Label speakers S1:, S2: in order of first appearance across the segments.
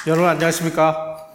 S1: 여러분 안녕하십니까?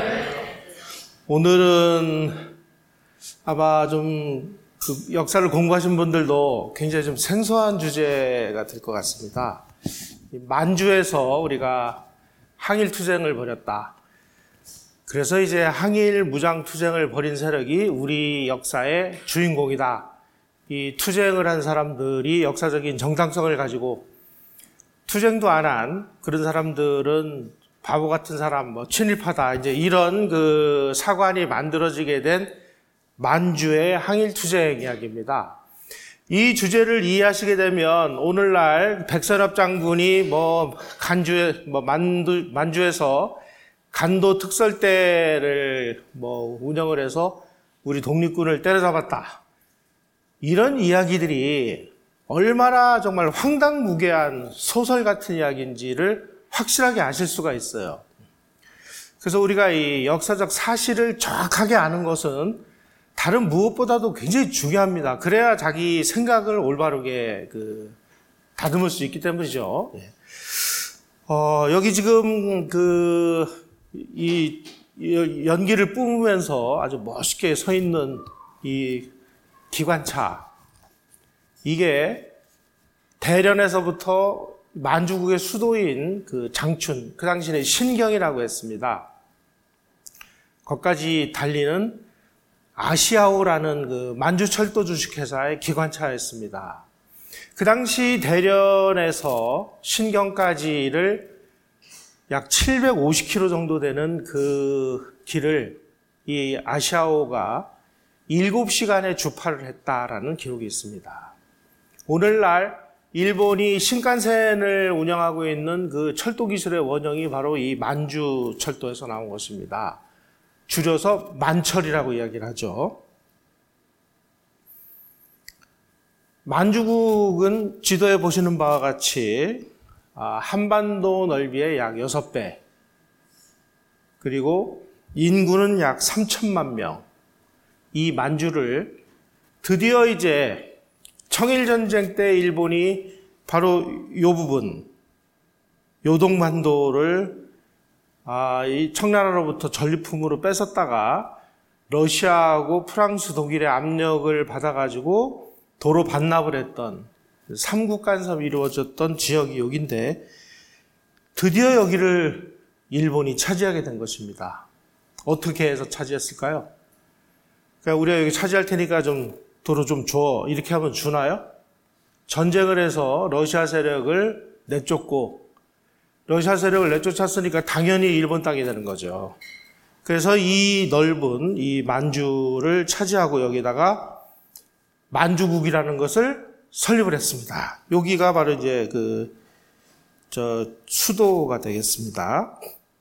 S1: 오늘은 아마 좀 그 역사를 공부하신 분들도 굉장히 좀 생소한 주제가 될 것 같습니다. 만주에서 우리가 항일투쟁을 벌였다. 그래서 이제 항일 무장투쟁을 벌인 세력이 우리 역사의 주인공이다. 이 투쟁을 한 사람들이 역사적인 정당성을 가지고 투쟁도 안 한 그런 사람들은 바보 같은 사람, 친일파다. 이제 이런 그 사관이 만들어지게 된 만주의 항일투쟁 이야기입니다. 이 주제를 이해하시게 되면 오늘날 백선엽 장군이 만주에서 간도 특설대를 운영을 해서 우리 독립군을 때려잡았다. 이런 이야기들이 얼마나 정말 황당무계한 소설 같은 이야기인지를 확실하게 아실 수가 있어요. 그래서 우리가 이 역사적 사실을 정확하게 아는 것은 다른 무엇보다도 굉장히 중요합니다. 그래야 자기 생각을 올바르게 다듬을 수 있기 때문이죠. 여기 지금 이 연기를 뿜으면서 아주 멋있게 서 있는 이 기관차. 이게 대련에서부터 만주국의 수도인 장춘, 그 당시에 신경이라고 했습니다. 거기까지 달리는 아시아호라는 만주철도 주식회사의 기관차였습니다. 그 당시 대련에서 신경까지를 약 750km 정도 되는 그 길을 이 아시아호가 7시간에 주파를 했다라는 기록이 있습니다. 오늘날 일본이 신칸센을 운영하고 있는 그 철도 기술의 원형이 바로 이 만주 철도에서 나온 것입니다. 줄여서 만철이라고 이야기를 하죠. 만주국은 지도에 보시는 바와 같이 한반도 넓이의 약 6배, 그리고 인구는 약 3천만 명. 이 만주를 드디어 이제 청일전쟁 때 일본이 바로 이 부분, 요동반도를 이 청나라로부터 전리품으로 뺏었다가 러시아하고 프랑스, 독일의 압력을 받아가지고 도로 반납을 했던 삼국 간섭이 이루어졌던 지역이 여기인데 드디어 여기를 일본이 차지하게 된 것입니다. 어떻게 해서 차지했을까요? 그러니까 우리가 여기 차지할 테니까 도로 좀 줘. 이렇게 하면 주나요? 전쟁을 해서 러시아 세력을 내쫓고 러시아 세력을 내쫓았으니까 당연히 일본 땅이 되는 거죠. 그래서 이 넓은 이 만주를 차지하고 여기다가 만주국이라는 것을 설립을 했습니다. 여기가 바로 이제 수도가 되겠습니다.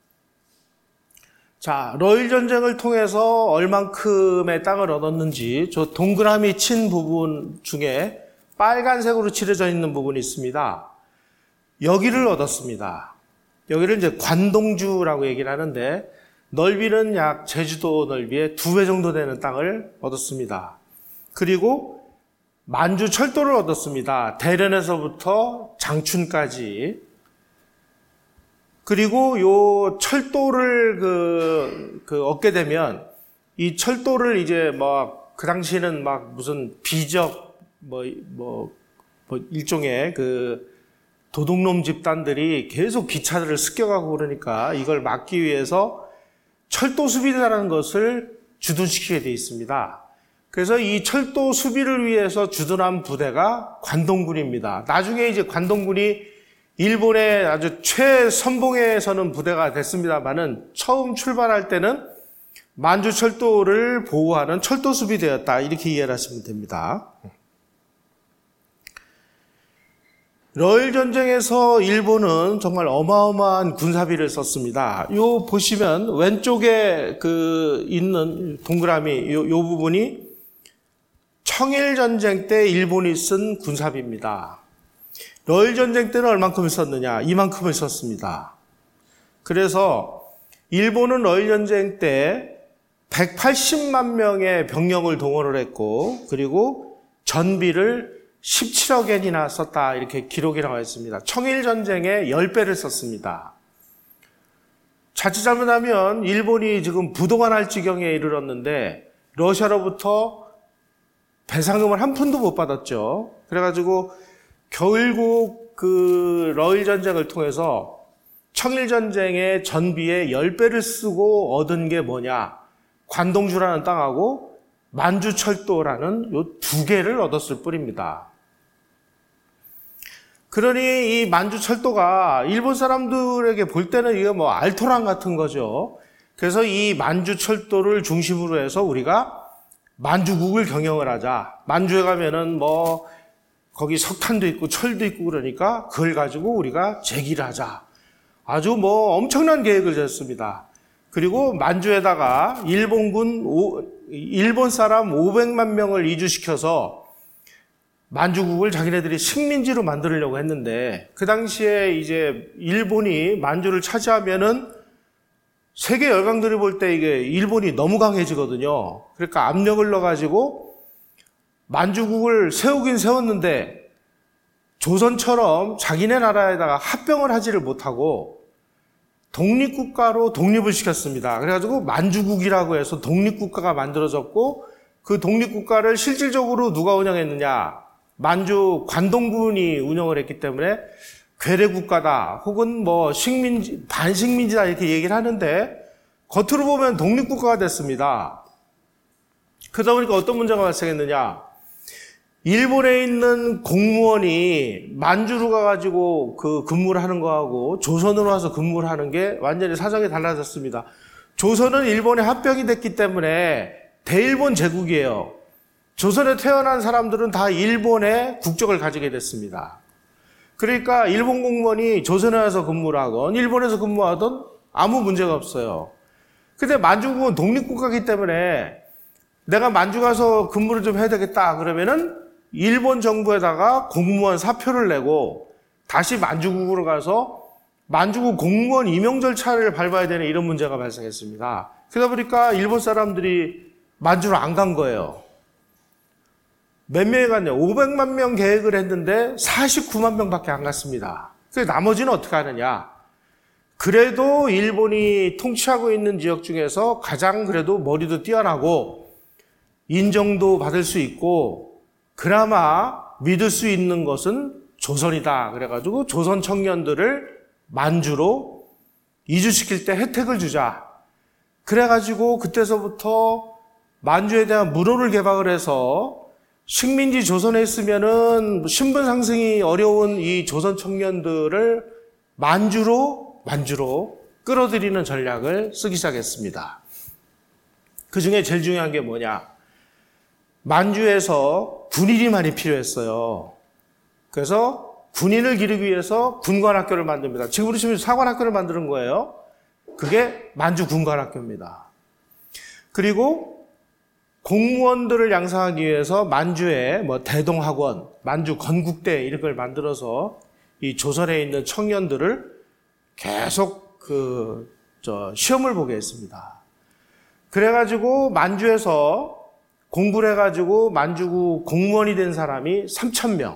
S1: 자, 러일 전쟁을 통해서 얼만큼의 땅을 얻었는지 저 동그라미 친 부분 중에 빨간색으로 칠해져 있는 부분이 있습니다. 여기를 얻었습니다. 여기를 이제 관동주라고 얘기를 하는데 넓이는 약 제주도 넓이의 2배 정도 되는 땅을 얻었습니다. 그리고 만주 철도를 얻었습니다. 대련에서부터 장춘까지. 그리고 요 철도를 얻게 되면 이 철도를 이제 그 당시에는 무슨 비적 일종의 도둑놈 집단들이 계속 기차들을 습격하고 그러니까 이걸 막기 위해서 철도 수비대라는 것을 주둔시키게 돼 있습니다. 그래서 이 철도 수비를 위해서 주둔한 부대가 관동군입니다. 나중에 이제 관동군이 일본의 아주 최선봉에 서는 부대가 됐습니다만은 처음 출발할 때는 만주 철도를 보호하는 철도 수비대였다. 이렇게 이해를 하시면 됩니다. 러일 전쟁에서 일본은 정말 어마어마한 군사비를 썼습니다. 요 보시면 왼쪽에 있는 동그라미 요 부분이 청일 전쟁 때 일본이 쓴 군사비입니다. 러일 전쟁 때는 얼만큼을 썼느냐? 이만큼을 썼습니다. 그래서 일본은 러일 전쟁 때 180만 명의 병력을 동원을 했고 그리고 전비를 17억 엔이나 썼다 이렇게 기록이 나와 있습니다. 청일 전쟁에 10배를 썼습니다. 자칫 잘못하면 일본이 지금 부도가 날 지경에 이르렀는데 러시아로부터 배상금을 한 푼도 못 받았죠. 그래가지고 결국 그 러일 전쟁을 통해서 청일 전쟁의 전비의 10배를 쓰고 얻은 게 뭐냐? 관동주라는 땅하고 만주철도라는 요 두 개를 얻었을 뿐입니다. 그러니 이 만주철도가 일본 사람들에게 볼 때는 이게 뭐 알토란 같은 거죠. 그래서 이 만주철도를 중심으로 해서 우리가 만주국을 경영을 하자. 만주에 가면은 뭐 거기 석탄도 있고 철도 있고 그러니까 그걸 가지고 우리가 제기를 하자. 아주 뭐 엄청난 계획을 졌습니다. 그리고 만주에다가 일본 사람 500만 명을 이주시켜서 만주국을 자기네들이 식민지로 만들려고 했는데 그 당시에 이제 일본이 만주를 차지하면은 세계 열강들이 볼 때 이게 일본이 너무 강해지거든요. 그러니까 압력을 넣어가지고 만주국을 세우긴 세웠는데 조선처럼 자기네 나라에다가 합병을 하지를 못하고 독립국가로 독립을 시켰습니다. 그래가지고 만주국이라고 해서 독립국가가 만들어졌고 그 독립국가를 실질적으로 누가 운영했느냐? 만주 관동군이 운영을 했기 때문에 괴뢰국가다 혹은 뭐 식민지, 반식민지다 이렇게 얘기를 하는데 겉으로 보면 독립국가가 됐습니다. 그러다 보니까 어떤 문제가 발생했느냐? 일본에 있는 공무원이 만주로 가가지고 그 근무를 하는 거하고 조선으로 와서 근무를 하는 게 완전히 사정이 달라졌습니다. 조선은 일본에 합병이 됐기 때문에 대일본 제국이에요. 조선에 태어난 사람들은 다 일본의 국적을 가지게 됐습니다. 그러니까 일본 공무원이 조선에 와서 근무를 하건 일본에서 근무하던 아무 문제가 없어요. 근데 만주국은 독립국가이기 때문에 내가 만주 가서 근무를 좀 해야 되겠다 그러면은 일본 정부에다가 공무원 사표를 내고 다시 만주국으로 가서 만주국 공무원 임용 절차를 밟아야 되는 이런 문제가 발생했습니다. 그러다 보니까 일본 사람들이 만주로 안 간 거예요. 몇 명이 갔냐? 500만 명 계획을 했는데 49만 명밖에 안 갔습니다. 그래서 나머지는 어떻게 하느냐? 그래도 일본이 통치하고 있는 지역 중에서 가장 그래도 머리도 뛰어나고 인정도 받을 수 있고 그나마 믿을 수 있는 것은 조선이다. 그래가지고 조선 청년들을 만주로 이주시킬 때 혜택을 주자. 그래가지고 그때서부터 만주에 대한 문호를 개방을 해서 식민지 조선에 있으면은 신분 상승이 어려운 이 조선 청년들을 만주로 끌어들이는 전략을 쓰기 시작했습니다. 그 중에 제일 중요한 게 뭐냐? 만주에서 군인이 많이 필요했어요. 그래서 군인을 기르기 위해서 군관학교를 만듭니다. 지금으로 치면 사관학교를 만드는 거예요. 그게 만주 군관학교입니다. 그리고 공무원들을 양성하기 위해서 만주에 뭐 대동학원, 만주 건국대 이런 걸 만들어서 이 조선에 있는 청년들을 계속 시험을 보게 했습니다. 그래가지고 만주에서 공부를 해가지고 만주국 공무원이 된 사람이 3,000명.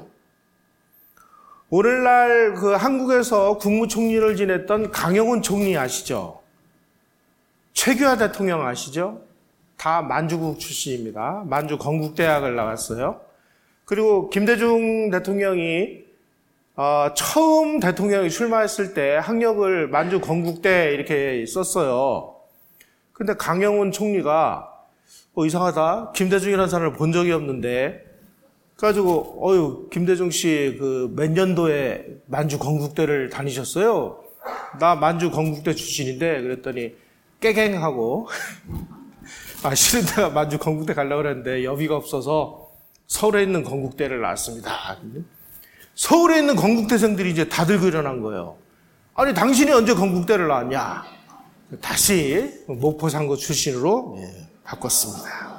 S1: 오늘날 그 한국에서 국무총리를 지냈던 강영훈 총리 아시죠? 최규하 대통령 아시죠? 다 만주국 출신입니다. 만주 건국대학을 나왔어요. 그리고 김대중 대통령이 처음 대통령이 출마했을 때 학력을 만주 건국대 이렇게 썼어요. 근데 강영훈 총리가 이상하다. 김대중이라는 사람을 본 적이 없는데 그래가지고 김대중 씨 그 몇 년도에 만주 건국대를 다니셨어요? 나 만주 건국대 출신인데 그랬더니 깨갱하고 실은 내가 만주 건국대 가려고 그랬는데 여비가 없어서 서울에 있는 건국대를 나왔습니다. 서울에 있는 건국대생들이 이제 다들 일어난 거예요. 아니 당신이 언제 건국대를 나왔냐? 다시 목포상고 출신으로 바꿨습니다.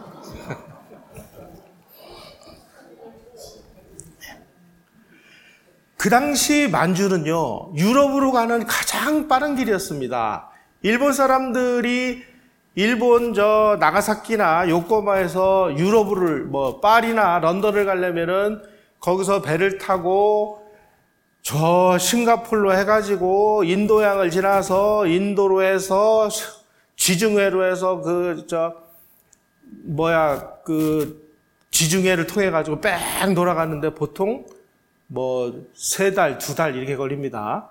S1: 그 당시 만주는요, 유럽으로 가는 가장 빠른 길이었습니다. 일본 사람들이 일본 나가사키나 요코하마에서 유럽을 파리나 런던을 가려면은 거기서 배를 타고 저 싱가폴로 해가지고 인도양을 지나서 인도로 해서 지중해로 해서 지중해를 통해 가지고 뺑 돌아가는데 보통 3달, 2달 이렇게 걸립니다.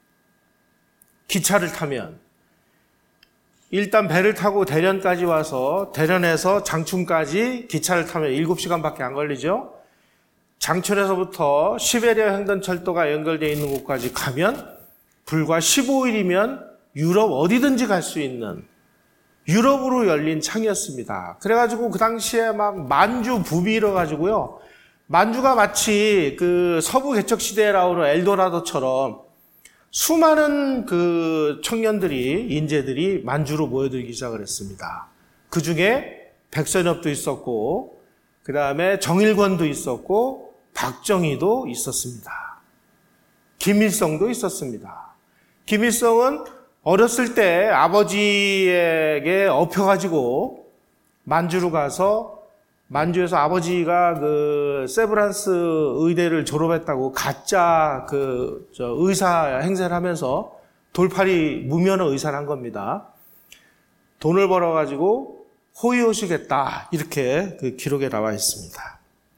S1: 기차를 타면 일단 배를 타고 대련까지 와서 대련에서 장춘까지 기차를 타면 7시간밖에 안 걸리죠. 장춘에서부터 시베리아 횡단철도가 연결되어 있는 곳까지 가면 불과 15일이면 유럽 어디든지 갈 수 있는 유럽으로 열린 창이었습니다. 그래가지고 그 당시에 막 만주 붐이 일어가지고요. 만주가 마치 그 서부 개척 시대에 나오는 엘도라도처럼 수많은 그 청년들이, 인재들이 만주로 모여들기 시작을 했습니다. 그 중에 백선엽도 있었고, 그 다음에 정일권도 있었고, 박정희도 있었습니다. 김일성도 있었습니다. 김일성은 어렸을 때 아버지에게 업혀가지고 만주로 가서 만주에서 아버지가 그 세브란스 의대를 졸업했다고 가짜 의사 행세를 하면서 돌팔이 무면허 의사를 한 겁니다. 돈을 벌어가지고 호의호식했다. 이렇게 그 기록에 나와 있습니다.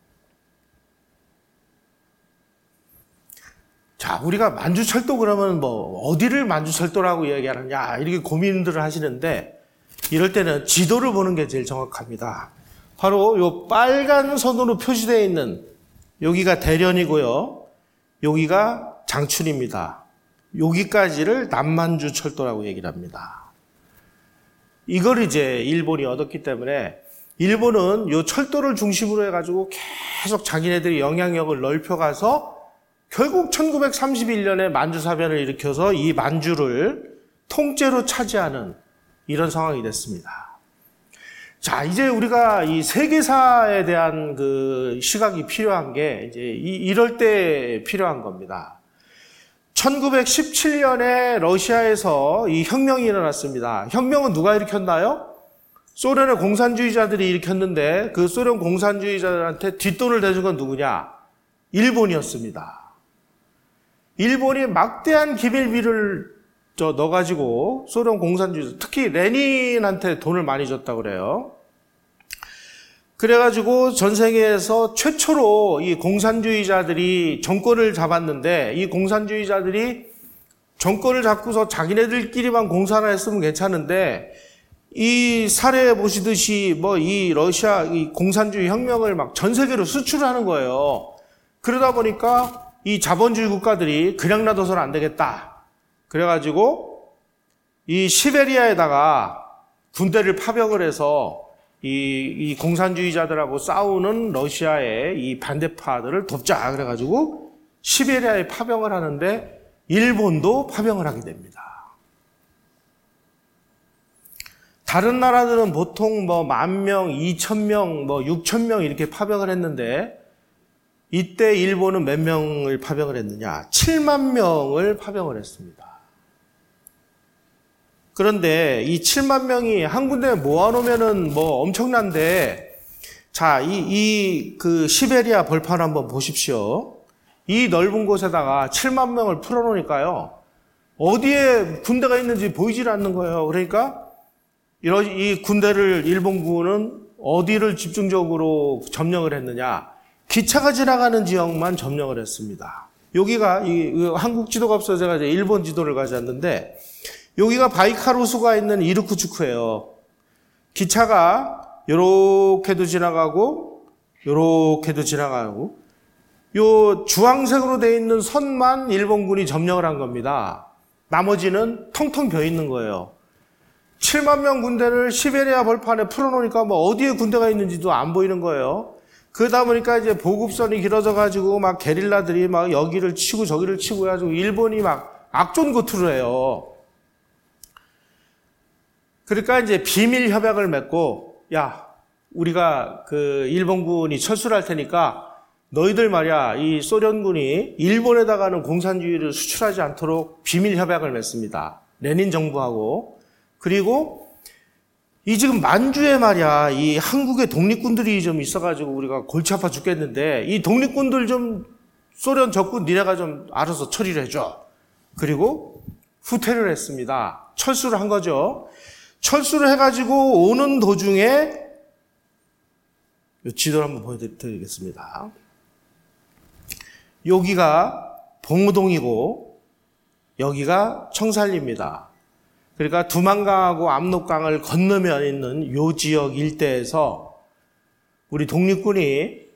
S1: 자, 우리가 만주철도 그러면 어디를 만주철도라고 이야기하느냐, 이렇게 고민들을 하시는데, 이럴 때는 지도를 보는 게 제일 정확합니다. 바로 요 빨간 선으로 표시되어 있는, 여기가 대련이고요, 여기가 장춘입니다. 여기까지를 남만주철도라고 얘기를 합니다. 이걸 이제 일본이 얻었기 때문에, 일본은 요 철도를 중심으로 해가지고 계속 자기네들이 영향력을 넓혀가서 결국 1931년에 만주사변을 일으켜서 이 만주를 통째로 차지하는 이런 상황이 됐습니다. 자, 이제 우리가 이 세계사에 대한 그 시각이 필요한 게 이제 이럴 때 필요한 겁니다. 1917년에 러시아에서 이 혁명이 일어났습니다. 혁명은 누가 일으켰나요? 소련의 공산주의자들이 일으켰는데 그 소련 공산주의자들한테 뒷돈을 대준 건 누구냐? 일본이었습니다. 일본이 막대한 기밀비를 넣어가지고 소련 공산주의자, 특히 레닌한테 돈을 많이 줬다고 그래요. 그래가지고 전 세계에서 최초로 이 공산주의자들이 정권을 잡았는데, 이 공산주의자들이 정권을 잡고서 자기네들끼리만 공산화 했으면 괜찮은데, 이 사례 보시듯이 이 러시아 이 공산주의 혁명을 막 전 세계로 수출하는 거예요. 그러다 보니까 이 자본주의 국가들이 그냥 놔둬서는 안 되겠다. 그래가지고 이 시베리아에다가 군대를 파병을 해서 이 공산주의자들하고 싸우는 러시아의 이 반대파들을 돕자. 그래가지고 시베리아에 파병을 하는데 일본도 파병을 하게 됩니다. 다른 나라들은 보통 10,000명, 2,000명, 6,000명 이렇게 파병을 했는데 이때 일본은 몇 명을 파병을 했느냐? 7만 명을 파병을 했습니다. 그런데 이 7만 명이 한 군데에 모아놓으면은 엄청난데, 자, 그 시베리아 벌판 한번 보십시오. 이 넓은 곳에다가 7만 명을 풀어놓으니까요, 어디에 군대가 있는지 보이질 않는 거예요. 그러니까 이 군대를 일본군은 어디를 집중적으로 점령을 했느냐? 기차가 지나가는 지역만 점령을 했습니다. 여기가 한국 지도가 없어서 제가 이제 일본 지도를 가져왔는데, 여기가 바이칼 호수가 있는 이르쿠츠크예요. 기차가 요렇게도 지나가고 요렇게도 지나가고, 요 주황색으로 되어 있는 선만 일본군이 점령을 한 겁니다. 나머지는 텅텅 비어 있는 거예요. 7만 명 군대를 시베리아 벌판에 풀어놓으니까 어디에 군대가 있는지도 안 보이는 거예요. 그러다 보니까 이제 보급선이 길어져가지고 막 게릴라들이 막 여기를 치고 저기를 치고 해가지고 일본이 막 악존고투를 해요. 그러니까 이제 비밀 협약을 맺고, 야, 우리가 그 일본군이 철수를 할 테니까 너희들 말이야, 이 소련군이 일본에다가는 공산주의를 수출하지 않도록 비밀 협약을 맺습니다. 레닌 정부하고. 그리고 이 지금 만주에 말이야, 이 한국의 독립군들이 좀 있어가지고 우리가 골치 아파 죽겠는데, 이 독립군들 좀 소련 적군 니네가 좀 알아서 처리를 해줘. 그리고 후퇴를 했습니다. 철수를 한 거죠. 철수를 해가지고 오는 도중에 지도를 한번 보여드리겠습니다. 여기가 봉우동이고 여기가 청살리입니다. 그러니까 두만강하고 압록강을 건너면 있는 이 지역 일대에서 우리 독립군이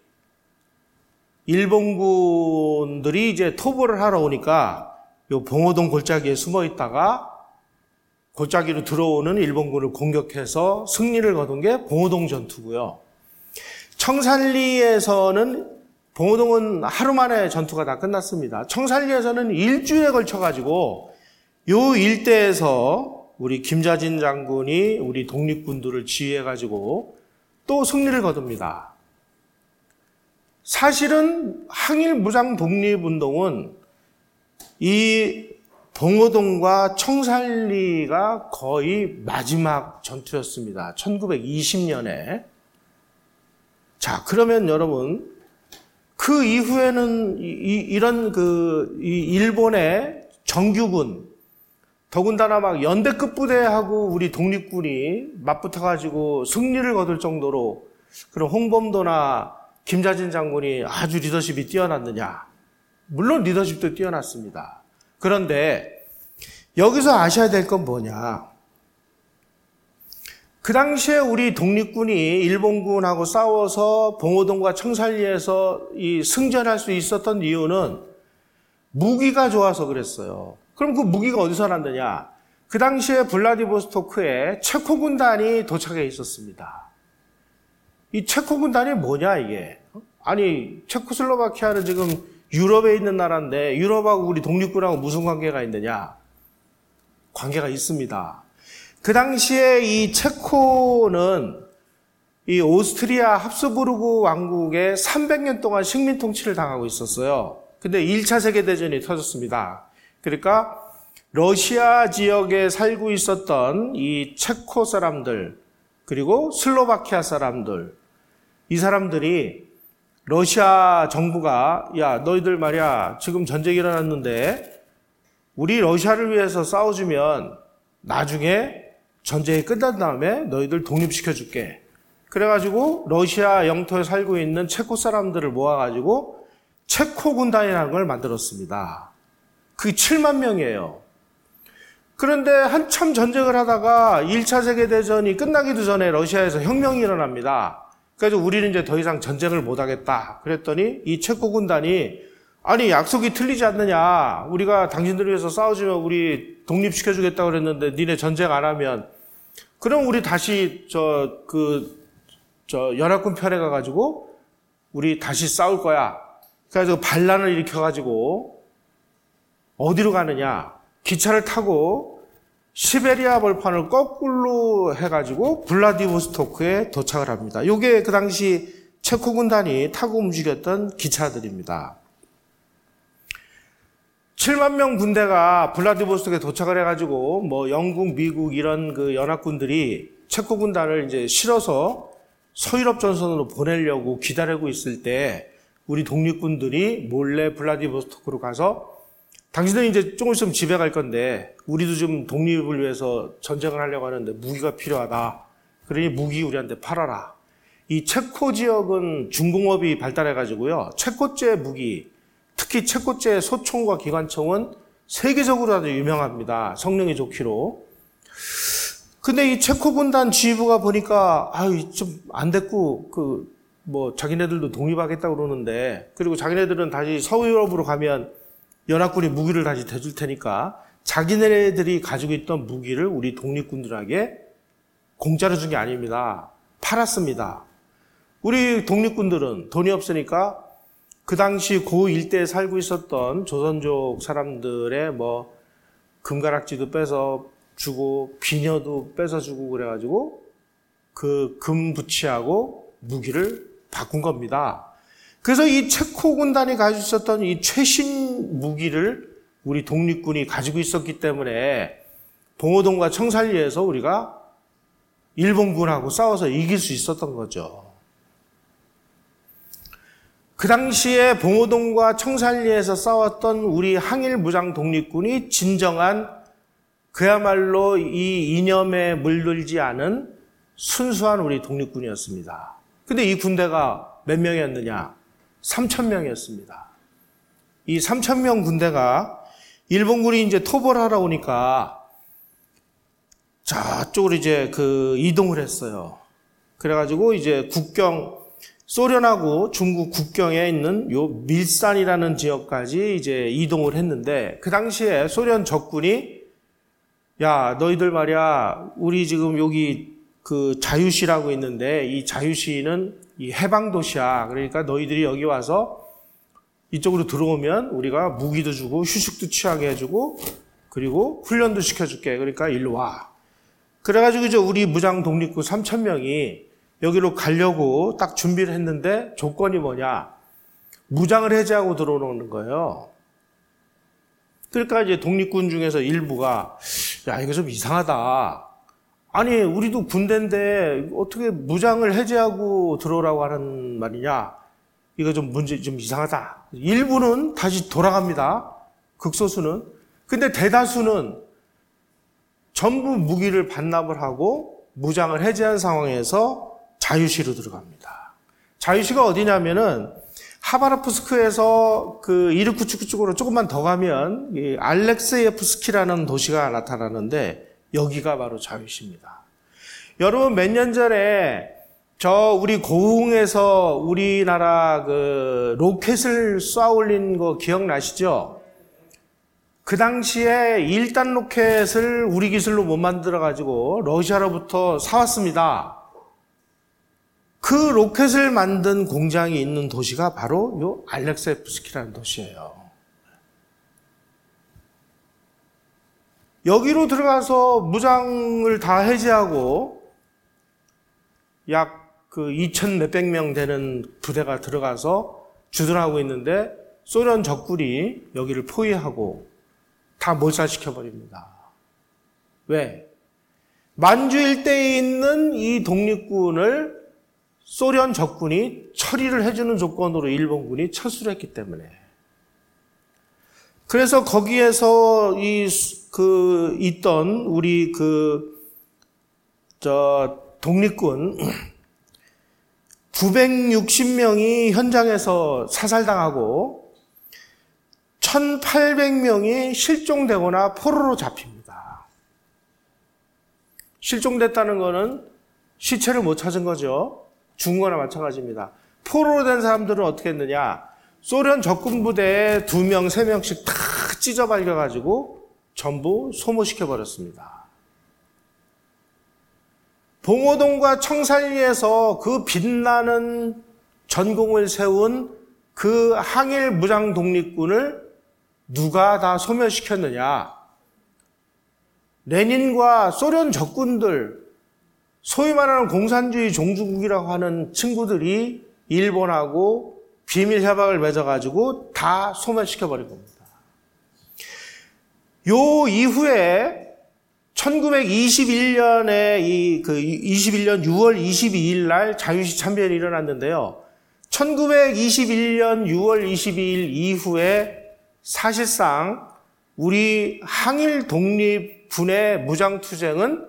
S1: 일본군들이 이제 토벌을 하러 오니까 요 봉오동 골짜기에 숨어 있다가 골짜기로 들어오는 일본군을 공격해서 승리를 거둔 게 봉오동 전투고요. 청살리에서는 봉오동은 하루 만에 전투가 다 끝났습니다. 청살리에서는 일주일에 걸쳐가지고 요 일대에서 우리 김자진 장군이 우리 독립군들을 지휘해가지고 또 승리를 거둡니다. 사실은 항일 무장 독립운동은 이 봉오동과 청살리가 거의 마지막 전투였습니다. 1920년에. 자, 그러면 여러분, 그 이후에는 이런 일본의 정규군, 더군다나 막 연대급 부대하고 우리 독립군이 맞붙어가지고 승리를 거둘 정도로 그런 홍범도나 김자진 장군이 아주 리더십이 뛰어났느냐? 물론 리더십도 뛰어났습니다. 그런데 여기서 아셔야 될 건 뭐냐? 그 당시에 우리 독립군이 일본군하고 싸워서 봉오동과 청살리에서 이 승전할 수 있었던 이유는 무기가 좋아서 그랬어요. 그럼 그 무기가 어디서 났느냐? 그 당시에 블라디보스토크에 체코 군단이 도착해 있었습니다. 이 체코 군단이 뭐냐 이게? 아니 체코슬로바키아는 지금 유럽에 있는 나라인데 유럽하고 우리 독립군하고 무슨 관계가 있느냐? 관계가 있습니다. 그 당시에 이 체코는 이 오스트리아 합스부르크 왕국에 300년 동안 식민 통치를 당하고 있었어요. 근데 1차 세계대전이 터졌습니다. 그러니까 러시아 지역에 살고 있었던 이 체코 사람들 그리고 슬로바키아 사람들 이 사람들이 러시아 정부가 야 너희들 말이야 지금 전쟁이 일어났는데 우리 러시아를 위해서 싸워주면 나중에 전쟁이 끝난 다음에 너희들 독립시켜줄게. 그래가지고 러시아 영토에 살고 있는 체코 사람들을 모아가지고 체코 군단이라는 걸 만들었습니다. 그게 7만 명이에요. 그런데 한참 전쟁을 하다가 1차 세계대전이 끝나기도 전에 러시아에서 혁명이 일어납니다. 그래서 우리는 이제 더 이상 전쟁을 못하겠다. 그랬더니 이 체코 군단이 아니 약속이 틀리지 않느냐. 우리가 당신들을 위해서 싸워주면 우리 독립시켜주겠다고 그랬는데 니네 전쟁 안 하면 그럼 우리 다시 연합군 편에 가가지고 우리 다시 싸울 거야. 그래서 반란을 일으켜가지고 어디로 가느냐. 기차를 타고 시베리아 벌판을 거꾸로 해가지고 블라디보스토크에 도착을 합니다. 이게 그 당시 체코 군단이 타고 움직였던 기차들입니다. 7만 명 군대가 블라디보스토크에 도착을 해가지고 뭐 영국, 미국 이런 그 연합군들이 체코 군단을 이제 실어서 서유럽 전선으로 보내려고 기다리고 있을 때 우리 독립군들이 몰래 블라디보스토크로 가서 당신들이 이제 조금 있으면 집에 갈 건데 우리도 좀 독립을 위해서 전쟁을 하려고 하는데 무기가 필요하다. 그러니 무기 우리한테 팔아라. 이 체코 지역은 중공업이 발달해가지고요. 체코제 무기, 특히 체코제 소총과 기관총은 세계적으로 아주 유명합니다. 성능이 좋기로. 근데 이 체코 군단 지휘부가 보니까 좀 안 됐고 자기네들도 독립하겠다고 그러는데 그리고 자기네들은 다시 서유럽으로 가면 연합군이 무기를 다시 대줄 테니까 자기네들이 가지고 있던 무기를 우리 독립군들에게 공짜로 준 게 아닙니다. 팔았습니다. 우리 독립군들은 돈이 없으니까 그 당시 고 일대에 살고 있었던 조선족 사람들의 금가락지도 뺏어 주고 비녀도 뺏어 주고 그래가지고 그 금부치하고 무기를 바꾼 겁니다. 그래서 이 체코 군단이 가지고 있었던 이 최신 무기를 우리 독립군이 가지고 있었기 때문에 봉오동과 청살리에서 우리가 일본군하고 싸워서 이길 수 있었던 거죠. 그 당시에 봉오동과 청산리에서 싸웠던 우리 항일 무장 독립군이 진정한 그야말로 이 이념에 물들지 않은 순수한 우리 독립군이었습니다. 근데 이 군대가 몇 명이었느냐? 3,000명이었습니다. 이 3,000명 군대가 일본군이 이제 토벌을 하러 오니까 저쪽으로 이제 이동을 했어요. 그래가지고 이제 소련하고 중국 국경에 있는 요 밀산이라는 지역까지 이제 이동을 했는데, 그 당시에 소련 적군이 야, 너희들 말이야, 우리 지금 여기 자유시라고 있는데 이 자유시는 이 해방도시야. 그러니까 너희들이 여기 와서 이쪽으로 들어오면 우리가 무기도 주고 휴식도 취하게 해주고 그리고 훈련도 시켜줄게. 그러니까 일로 와. 그래가지고 이제 우리 무장 독립군 3,000명이 여기로 가려고 딱 준비를 했는데 조건이 뭐냐? 무장을 해제하고 들어오는 거예요. 그러니까 이제 독립군 중에서 일부가 야, 이거 좀 이상하다. 아니, 우리도 군대인데 어떻게 무장을 해제하고 들어오라고 하는 말이냐? 이거 좀 이상하다. 일부는 다시 돌아갑니다. 극소수는. 근데 대다수는 전부 무기를 반납을 하고 무장을 해제한 상황에서 자유시로 들어갑니다. 자유시가 어디냐면은 하바롭스크에서 이르쿠츠크 쪽으로 조금만 더 가면 알렉세예프스키라는 도시가 나타나는데 여기가 바로 자유시입니다. 여러분, 몇 년 전에 우리 고흥에서 우리나라 로켓을 쏴 올린 거 기억나시죠? 그 당시에 1단 로켓을 우리 기술로 못 만들어가지고 러시아로부터 사왔습니다. 그 로켓을 만든 공장이 있는 도시가 바로 요 알렉세예프스키라는 도시예요. 여기로 들어가서 무장을 다 해제하고 약 2,000 몇백 명 되는 부대가 들어가서 주둔하고 있는데 소련 적군이 여기를 포위하고 다 몰살시켜버립니다. 왜? 만주 일대에 있는 이 독립군을 소련 적군이 처리를 해주는 조건으로 일본군이 철수를 했기 때문에. 그래서 거기에서 있던 우리 독립군 960명이 현장에서 사살당하고 1,800명이 실종되거나 포로로 잡힙니다. 실종됐다는 거는 시체를 못 찾은 거죠. 죽은 거나 마찬가지입니다. 포로로 된 사람들은 어떻게 했느냐? 소련 적군 부대에 2명, 3명씩 다 찢어 발겨가지고 전부 소모시켜버렸습니다. 봉오동과 청산리에서 그 빛나는 전공을 세운 그 항일 무장 독립군을 누가 다 소멸시켰느냐? 레닌과 소련 적군들, 소위 말하는 공산주의 종주국이라고 하는 친구들이 일본하고 비밀 협약을 맺어가지고 다 소멸시켜버린 겁니다. 요 이후에 1921년에 21년 6월 22일 날 자유시 참변이 일어났는데요. 1921년 6월 22일 이후에 사실상 우리 항일 독립군의 무장투쟁은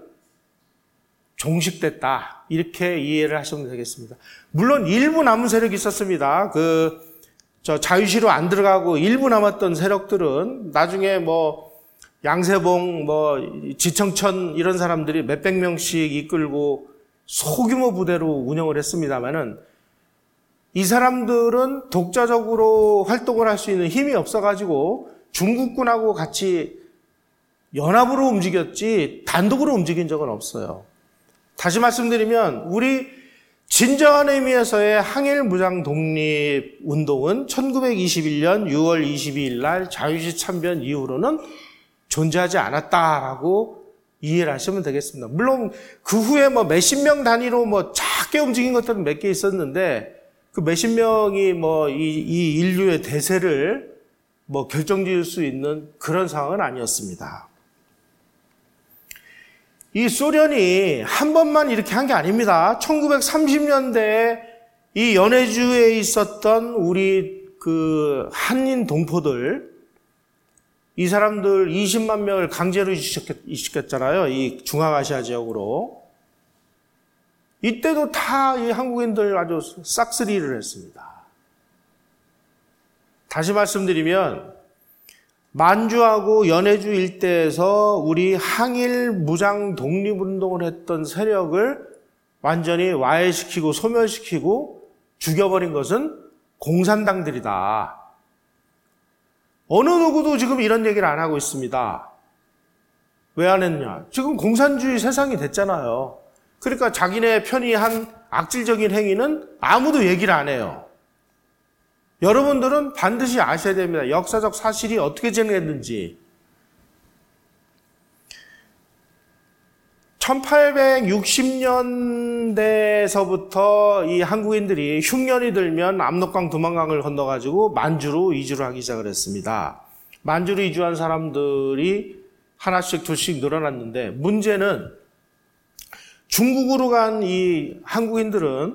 S1: 종식됐다. 이렇게 이해를 하시면 되겠습니다. 물론 일부 남은 세력이 있었습니다. 자유시로 안 들어가고 일부 남았던 세력들은 나중에 양세봉, 지청천 이런 사람들이 몇백 명씩 이끌고 소규모 부대로 운영을 했습니다만은 이 사람들은 독자적으로 활동을 할 수 있는 힘이 없어가지고 중국군하고 같이 연합으로 움직였지 단독으로 움직인 적은 없어요. 다시 말씀드리면 우리 진정한 의미에서의 항일 무장 독립 운동은 1921년 6월 22일 날 자유시 참변 이후로는 존재하지 않았다라고 이해를 하시면 되겠습니다. 물론 그 후에 몇십 명 단위로 작게 움직인 것들은 몇 개 있었는데 그 몇십 명이 이 인류의 대세를 결정지을 수 있는 그런 상황은 아니었습니다. 이 소련이 한 번만 이렇게 한 게 아닙니다. 1930년대에 이 연해주에 있었던 우리 그 한인 동포들, 이 사람들 20만 명을 강제로 이식했잖아요. 이 중앙아시아 지역으로. 이때도 다 이 한국인들 아주 싹쓸이를 했습니다. 다시 말씀드리면 만주하고 연해주 일대에서 우리 항일 무장 독립운동을 했던 세력을 완전히 와해시키고 소멸시키고 죽여버린 것은 공산당들이다. 어느 누구도 지금 이런 얘기를 안 하고 있습니다. 왜 안 했냐? 지금 공산주의 세상이 됐잖아요. 그러니까 자기네 편이 한 악질적인 행위는 아무도 얘기를 안 해요. 여러분들은 반드시 아셔야 됩니다. 역사적 사실이 어떻게 진행했는지. 1860년대에서부터 이 한국인들이 흉년이 들면 압록강 두만강을 건너가지고 만주로 이주를 하기 시작을 했습니다. 만주로 이주한 사람들이 하나씩 둘씩 늘어났는데 문제는 중국으로 간 이 한국인들은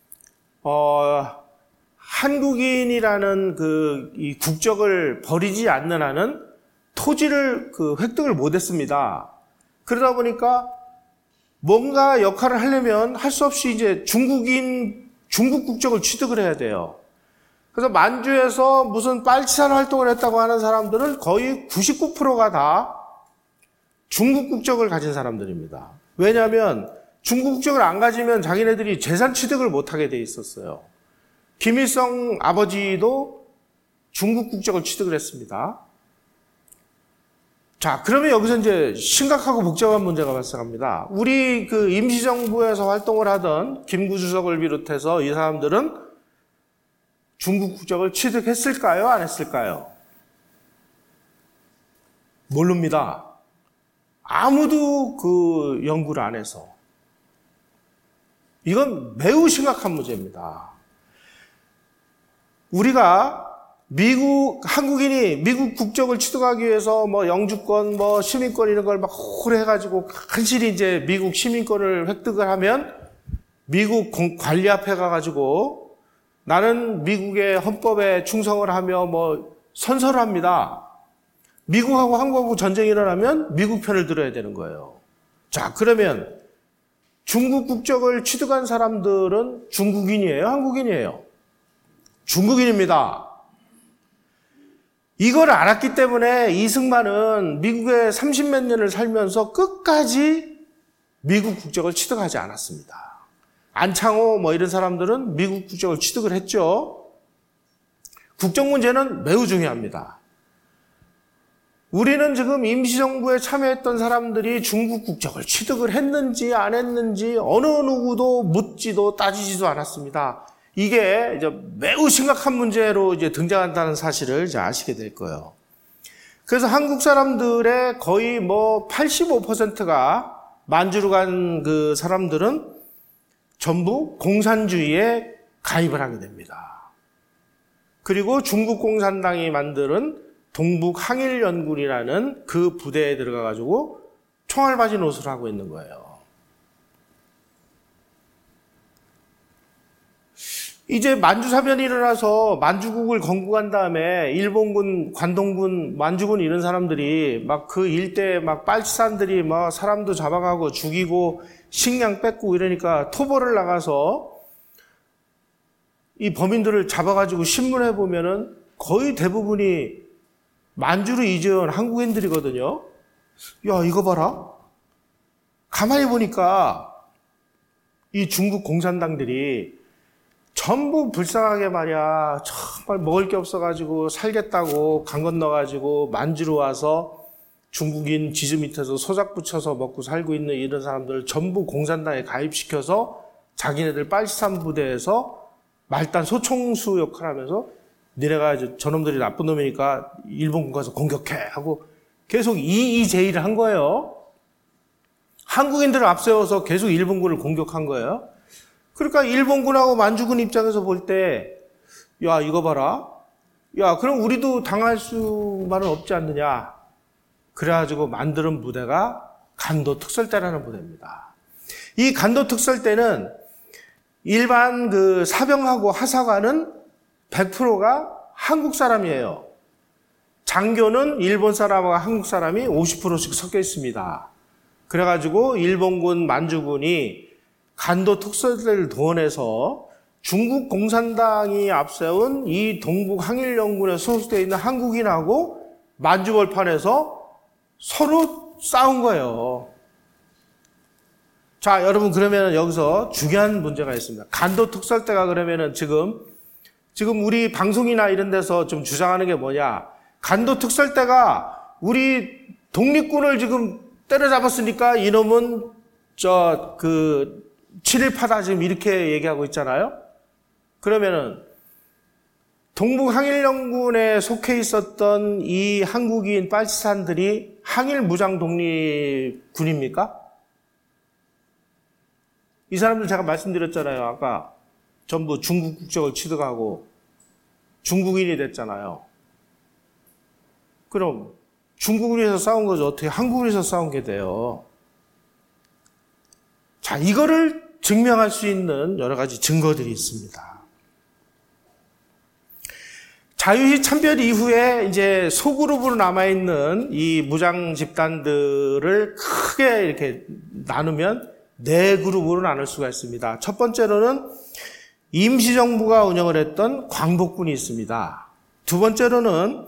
S1: 한국인이라는 이 국적을 버리지 않는 한은 토지를 획득을 못했습니다. 그러다 보니까 뭔가 역할을 하려면 할 수 없이 이제 중국 국적을 취득을 해야 돼요. 그래서 만주에서 무슨 빨치산 활동을 했다고 하는 사람들은 거의 99%가 다 중국 국적을 가진 사람들입니다. 왜냐하면 중국 국적을 안 가지면 자기네들이 재산 취득을 못하게 돼 있었어요. 김일성 아버지도 중국 국적을 취득을 했습니다. 자, 그러면 여기서 이제 심각하고 복잡한 문제가 발생합니다. 우리 임시정부에서 활동을 하던 김구 주석을 비롯해서 이 사람들은 중국 국적을 취득했을까요? 안 했을까요? 모릅니다. 아무도 연구를 안 해서. 이건 매우 심각한 문제입니다. 우리가 한국인이 미국 국적을 취득하기 위해서 영주권, 시민권 이런 걸 막 호래해가지고 간신히 이제 미국 시민권을 획득을 하면 미국 관리 앞에 가가지고 나는 미국의 헌법에 충성을 하며 선서를 합니다. 미국하고 한국하고 전쟁이 일어나면 미국 편을 들어야 되는 거예요. 자, 그러면 중국 국적을 취득한 사람들은 중국인이에요? 한국인이에요? 중국인입니다. 이걸 알았기 때문에 이승만은 미국에 30몇 년을 살면서 끝까지 미국 국적을 취득하지 않았습니다. 안창호 이런 사람들은 미국 국적을 취득을 했죠. 국적 문제는 매우 중요합니다. 우리는 지금 임시정부에 참여했던 사람들이 중국 국적을 취득을 했는지 안 했는지 어느 누구도 묻지도 따지지도 않았습니다. 이게 이제 매우 심각한 문제로 이제 등장한다는 사실을 이제 아시게 될 거예요. 그래서 한국 사람들의 거의 85%가 만주로 간 사람들은 전부 공산주의에 가입을 하게 됩니다. 그리고 중국 공산당이 만드는 동북 항일연군이라는 그 부대에 들어가가지고 총알 바지 노릇을 하고 있는 거예요. 이제 만주사변이 일어나서 만주국을 건국한 다음에 일본군, 관동군, 만주군 이런 사람들이 막 그 일대에 빨치산들이 사람도 잡아가고 죽이고 식량 뺏고 이러니까 토벌을 나가서 이 범인들을 잡아가지고 신문해 보면은 거의 대부분이 만주로 이주한 한국인들이거든요. 야, 이거 봐라. 가만히 보니까 이 중국 공산당들이 전부 불쌍하게 말이야. 정말 먹을 게 없어가지고 살겠다고 강 건너가지고 만주로 와서 중국인 지주 밑에서 소작 붙여서 먹고 살고 있는 이런 사람들을 전부 공산당에 가입시켜서 자기네들 빨치산 부대에서 말단 소총수 역할을 하면서 니네가 저놈들이 나쁜 놈이니까 일본군 가서 공격해 하고 계속 이의제의를 한 거예요. 한국인들을 앞세워서 계속 일본군을 공격한 거예요. 그러니까 일본군하고 만주군 입장에서 볼 때, 야, 이거 봐라. 야, 그럼 우리도 당할 수만은 없지 않느냐. 그래가지고 만드는 부대가 간도 특설대라는 부대입니다. 이 간도 특설대는 일반 그 사병하고 하사관은 100%가 한국 사람이에요. 장교는 일본 사람과 한국 사람이 50%씩 섞여 있습니다. 그래가지고 일본군 만주군이 간도 특수대를 동원해서 중국 공산당이 앞세운 이 동북 항일연군에 소속되어 있는 한국인하고 만주벌판에서 서로 싸운 거예요. 자, 여러분, 그러면 여기서 중요한 문제가 있습니다. 간도 특설대가 그러면은 지금 우리 방송이나 이런 데서 좀 주장하는 게 뭐냐. 간도 특설대가 우리 독립군을 지금 때려잡았으니까 이놈은 친일파다 지금 이렇게 얘기하고 있잖아요. 그러면은 동북 항일연군에 속해 있었던 이 한국인 빨치산들이 항일 무장 독립군입니까? 이 사람들 제가 말씀드렸잖아요. 아까 전부 중국 국적을 취득하고 중국인이 됐잖아요. 그럼 중국을 위해서 싸운 거죠. 어떻게 한국을 위해서 싸운 게 돼요? 자, 이거를 증명할 수 있는 여러 가지 증거들이 있습니다. 자유시 참별 이후에 이제 소그룹으로 남아있는 이 무장 집단들을 크게 이렇게 나누면 4그룹으로 나눌 수가 있습니다. 첫 번째로는 임시정부가 운영을 했던 광복군이 있습니다. 두 번째로는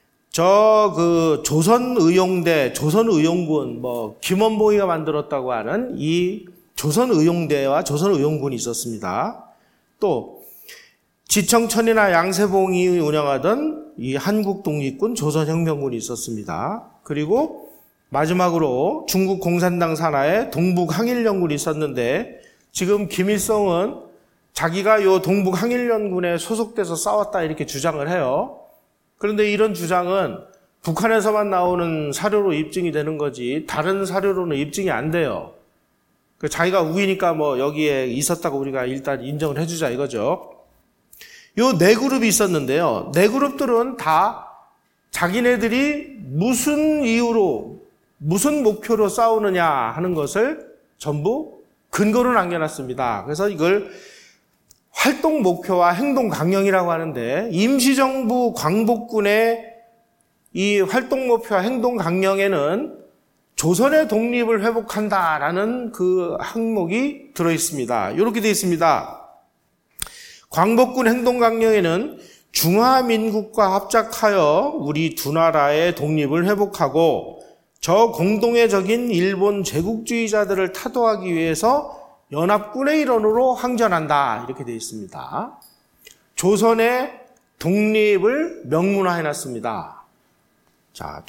S1: 조선의용대, 조선의용군, 김원봉이가 만들었다고 하는 이 조선의용대와 조선의용군이 있었습니다. 또 지청천이나 양세봉이 운영하던 이 한국독립군, 조선혁명군이 있었습니다. 그리고 마지막으로 중국 공산당 산하에 동북항일연군이 있었는데 지금 김일성은 자기가 요 동북항일연군에 소속돼서 싸웠다 이렇게 주장을 해요. 그런데 이런 주장은 북한에서만 나오는 사료로 입증이 되는 거지 다른 사료로는 입증이 안 돼요. 자기가 우기니까 여기에 있었다고 우리가 일단 인정을 해주자 이거죠. 요 4그룹이 있었는데요. 4그룹들은 다 자기네들이 무슨 이유로 무슨 목표로 싸우느냐 하는 것을 전부 근거로 남겨놨습니다. 그래서 이걸 활동 목표와 행동 강령이라고 하는데 임시정부 광복군의 이 활동 목표와 행동 강령에는 조선의 독립을 회복한다라는 그 항목이 들어있습니다. 이렇게 되어 있습니다. 광복군 행동 강령에는 중화민국과 합작하여 우리 두 나라의 독립을 회복하고 저 공동의 적인 일본 제국주의자들을 타도하기 위해서 연합군의 일원으로 항전한다 이렇게 되어 있습니다. 조선의 독립을 명문화해놨습니다. 자,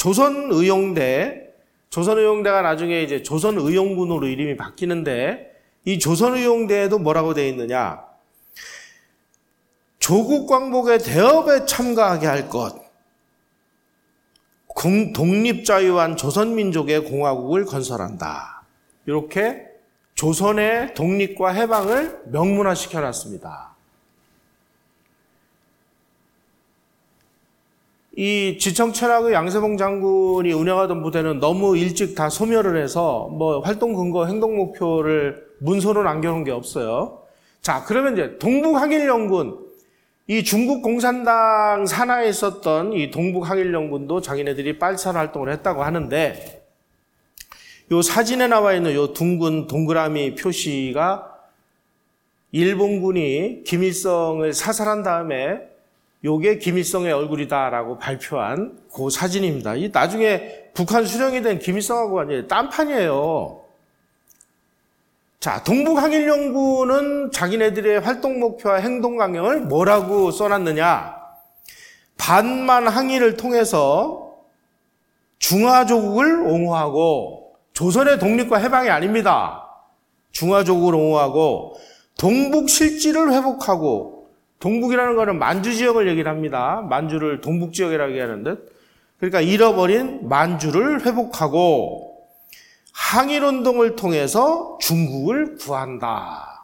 S1: 조선의용대가 나중에 이제 조선의용군으로 이름이 바뀌는데 이 조선의용대에도 뭐라고 되어 있느냐? 조국 광복의 대업에 참가하게 할 것, 독립자유한 조선민족의 공화국을 건설한다. 이렇게 조선의 독립과 해방을 명문화시켜놨습니다. 이 지청천하고 양세봉 장군이 운영하던 부대는 너무 일찍 다 소멸을 해서 활동 근거, 행동 목표를 문서로 남겨놓은 게 없어요. 자, 그러면 이제 동북항일연군, 이 중국 공산당 산하에 있었던 이 동북항일연군도 자기네들이 빨치산 활동을 했다고 하는데 요 사진에 나와 있는 요 둥근 동그라미 표시가 일본군이 김일성을 사살한 다음에 요게 김일성의 얼굴이다라고 발표한 그 사진입니다. 이 나중에 북한 수령이 된 김일성하고 완전히 딴판이에요. 자, 동북항일연군은 자기네들의 활동 목표와 행동 강령을 뭐라고 써놨느냐? 반만 항일을 통해서 중화조국을 옹호하고 조선의 독립과 해방이 아닙니다. 중화조국을 옹호하고 동북 실지를 회복하고 동북이라는 것은 만주 지역을 얘기를 합니다. 만주를 동북 지역이라고 얘기하는데 그러니까 잃어버린 만주를 회복하고 항일운동을 통해서 중국을 구한다.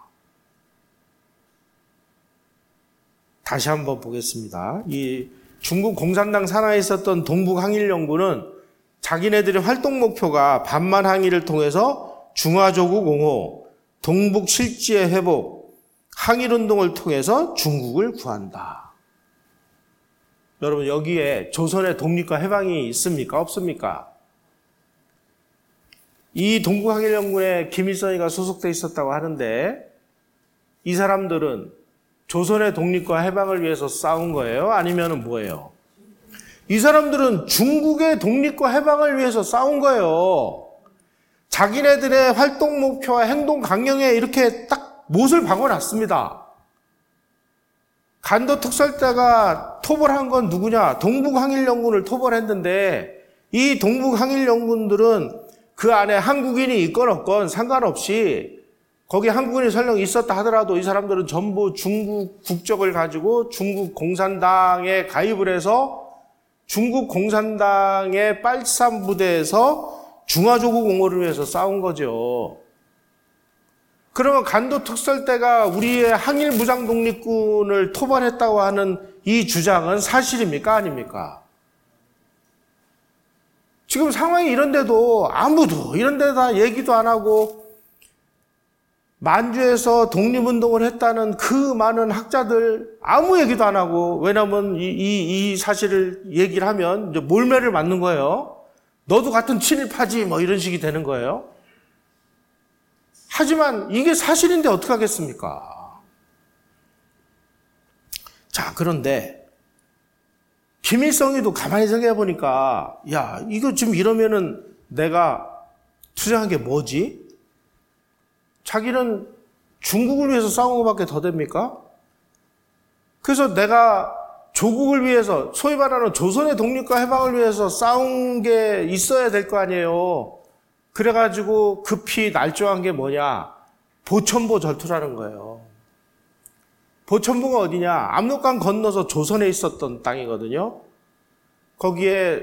S1: 다시 한번 보겠습니다. 이 중국 공산당 산하에 있었던 동북항일연군은 자기네들의 활동 목표가 반만 항일을 통해서 중화조국 옹호, 동북 실지의 회복, 항일운동을 통해서 중국을 구한다. 여러분, 여기에 조선의 독립과 해방이 있습니까? 없습니까? 이 동북항일연군에 김일성이가 소속돼 있었다고 하는데 이 사람들은 조선의 독립과 해방을 위해서 싸운 거예요? 아니면 뭐예요? 이 사람들은 중국의 독립과 해방을 위해서 싸운 거예요. 자기네들의 활동 목표와 행동 강령에 이렇게 딱 못을 박아놨습니다. 간도 특설대가 토벌한 건 누구냐? 동북항일연군을 토벌했는데 이 동북항일연군들은 그 안에 한국인이 있건 없건 상관없이 거기 한국인이 설령 있었다 하더라도 이 사람들은 전부 중국 국적을 가지고 중국 공산당에 가입을 해서 중국 공산당의 빨치산 부대에서 중화조국 옹호를 위해서 싸운 거죠. 그러면 간도 특설대가 우리의 항일 무장 독립군을 토벌했다고 하는 이 주장은 사실입니까? 아닙니까? 지금 상황이 이런데도 아무도 이런 데다 얘기도 안 하고 만주에서 독립운동을 했다는 그 많은 학자들 아무 얘기도 안 하고, 왜냐하면 이 사실을 얘기를 하면 이제 몰매를 맞는 거예요. 너도 같은 친일파지 뭐 이런 식이 되는 거예요. 하지만 이게 사실인데 어떻게 하겠습니까? 자, 그런데 김일성이도 가만히 생각해 보니까 야, 이거 지금 이러면은 내가 투쟁한 게 뭐지? 자기는 중국을 위해서 싸운 것밖에 더 됩니까? 그래서 내가 조국을 위해서, 소위 말하는 조선의 독립과 해방을 위해서 싸운 게 있어야 될 거 아니에요. 그래가지고 급히 날조한 게 뭐냐? 보천보 전투라는 거예요. 보천보가 어디냐? 압록강 건너서 조선에 있었던 땅이거든요. 거기에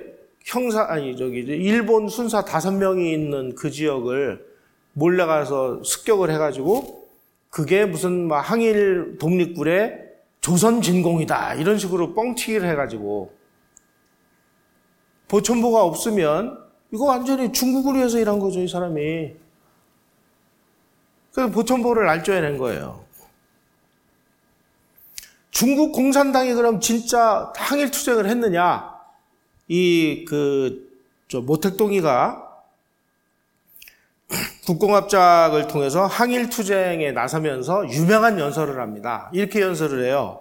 S1: 일본 순사 5명이 있는 그 지역을 몰래 가서 습격을 해가지고 그게 무슨 막 항일 독립군의 조선 진공이다 이런 식으로 뻥튀기를 해가지고, 보천보가 없으면 이거 완전히 중국을 위해서 일한 거죠, 이 사람이. 그래서 보천보를 날조해낸 거예요. 중국 공산당이 그럼 진짜 항일 투쟁을 했느냐? 모택동이가 국공합작을 통해서 항일 투쟁에 나서면서 유명한 연설을 합니다. 이렇게 연설을 해요.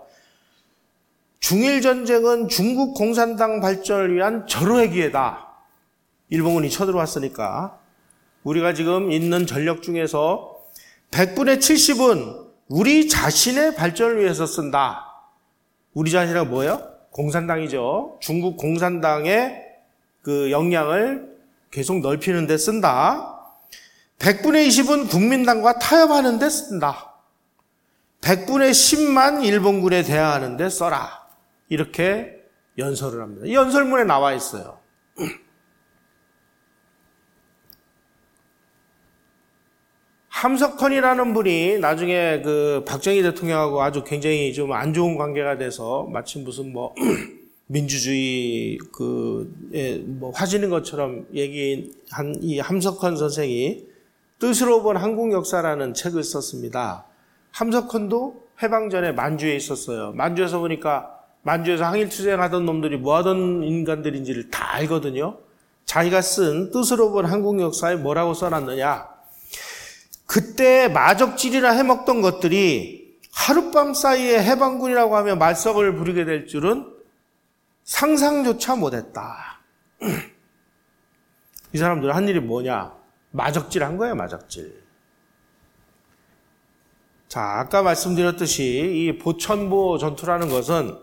S1: 중일전쟁은 중국 공산당 발전을 위한 절호의 기회다. 일본군이 쳐들어왔으니까 우리가 지금 있는 전력 중에서 100분의 70은 우리 자신의 발전을 위해서 쓴다. 우리 자신은 뭐예요? 공산당이죠. 중국 공산당의 그 역량을 계속 넓히는 데 쓴다. 100분의 20은 국민당과 타협하는 데 쓴다. 100분의 10만 일본군에 대항하는 데 써라. 이렇게 연설을 합니다. 이 연설문에 나와 있어요. 함석헌이라는 분이 나중에 그 박정희 대통령하고 아주 굉장히 좀 안 좋은 관계가 돼서 마치 무슨 민주주의 화지는 것처럼 얘기한 이 함석헌 선생이 뜻으로 본 한국 역사라는 책을 썼습니다. 함석헌도 해방 전에 만주에 있었어요. 만주에서 보니까 만주에서 항일 투쟁하던 놈들이 뭐 하던 인간들인지를 다 알거든요. 자기가 쓴 뜻으로 본 한국 역사에 뭐라고 써놨느냐. 그때 마적질이나 해먹던 것들이 하룻밤 사이에 해방군이라고 하며 말썽을 부리게 될 줄은 상상조차 못했다. 이 사람들은 한 일이 뭐냐? 마적질한 거예요, 마적질. 자, 아까 말씀드렸듯이 이 보천보 전투라는 것은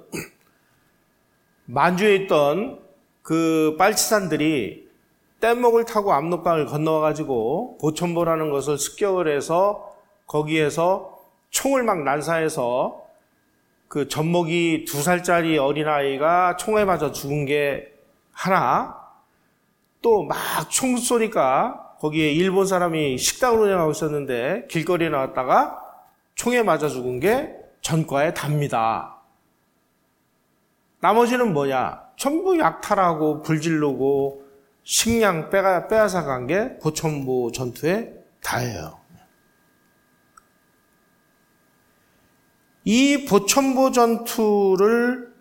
S1: 만주에 있던 그 빨치산들이 뗏목을 타고 압록강을 건너와가지고 보천보라는 것을 습격을 해서 거기에서 총을 막 난사해서 그 젖먹이 2살짜리 어린아이가 총에 맞아 죽은 게 하나, 또 막 총소리가 거기에 일본 사람이 식당을 운영하고 있었는데 길거리에 나왔다가 총에 맞아 죽은 게 전과에 답니다. 나머지는 뭐냐? 전부 약탈하고 불질르고 식량 빼앗아 간 게 보천보 전투에 다예요. 이 보천보 전투를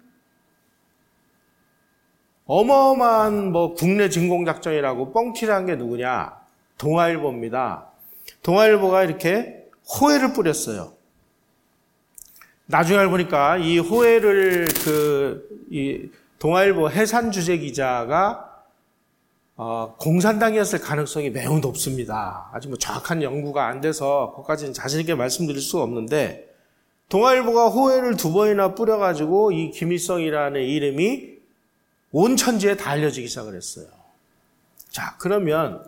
S1: 어마어마한 국내 진공작전이라고 뻥튀를 한 게 누구냐? 동아일보입니다. 동아일보가 이렇게 호해를 뿌렸어요. 나중에 알고 보니까 이 호해를 이 동아일보 해산 주재 기자가 공산당이었을 가능성이 매우 높습니다. 아직 정확한 연구가 안 돼서 그것까지는 자신 있게 말씀드릴 수가 없는데, 동아일보가 호해를 2번이나 뿌려가지고 이 김일성이라는 이름이 온 천지에 다 알려지기 시작을 했어요. 자, 그러면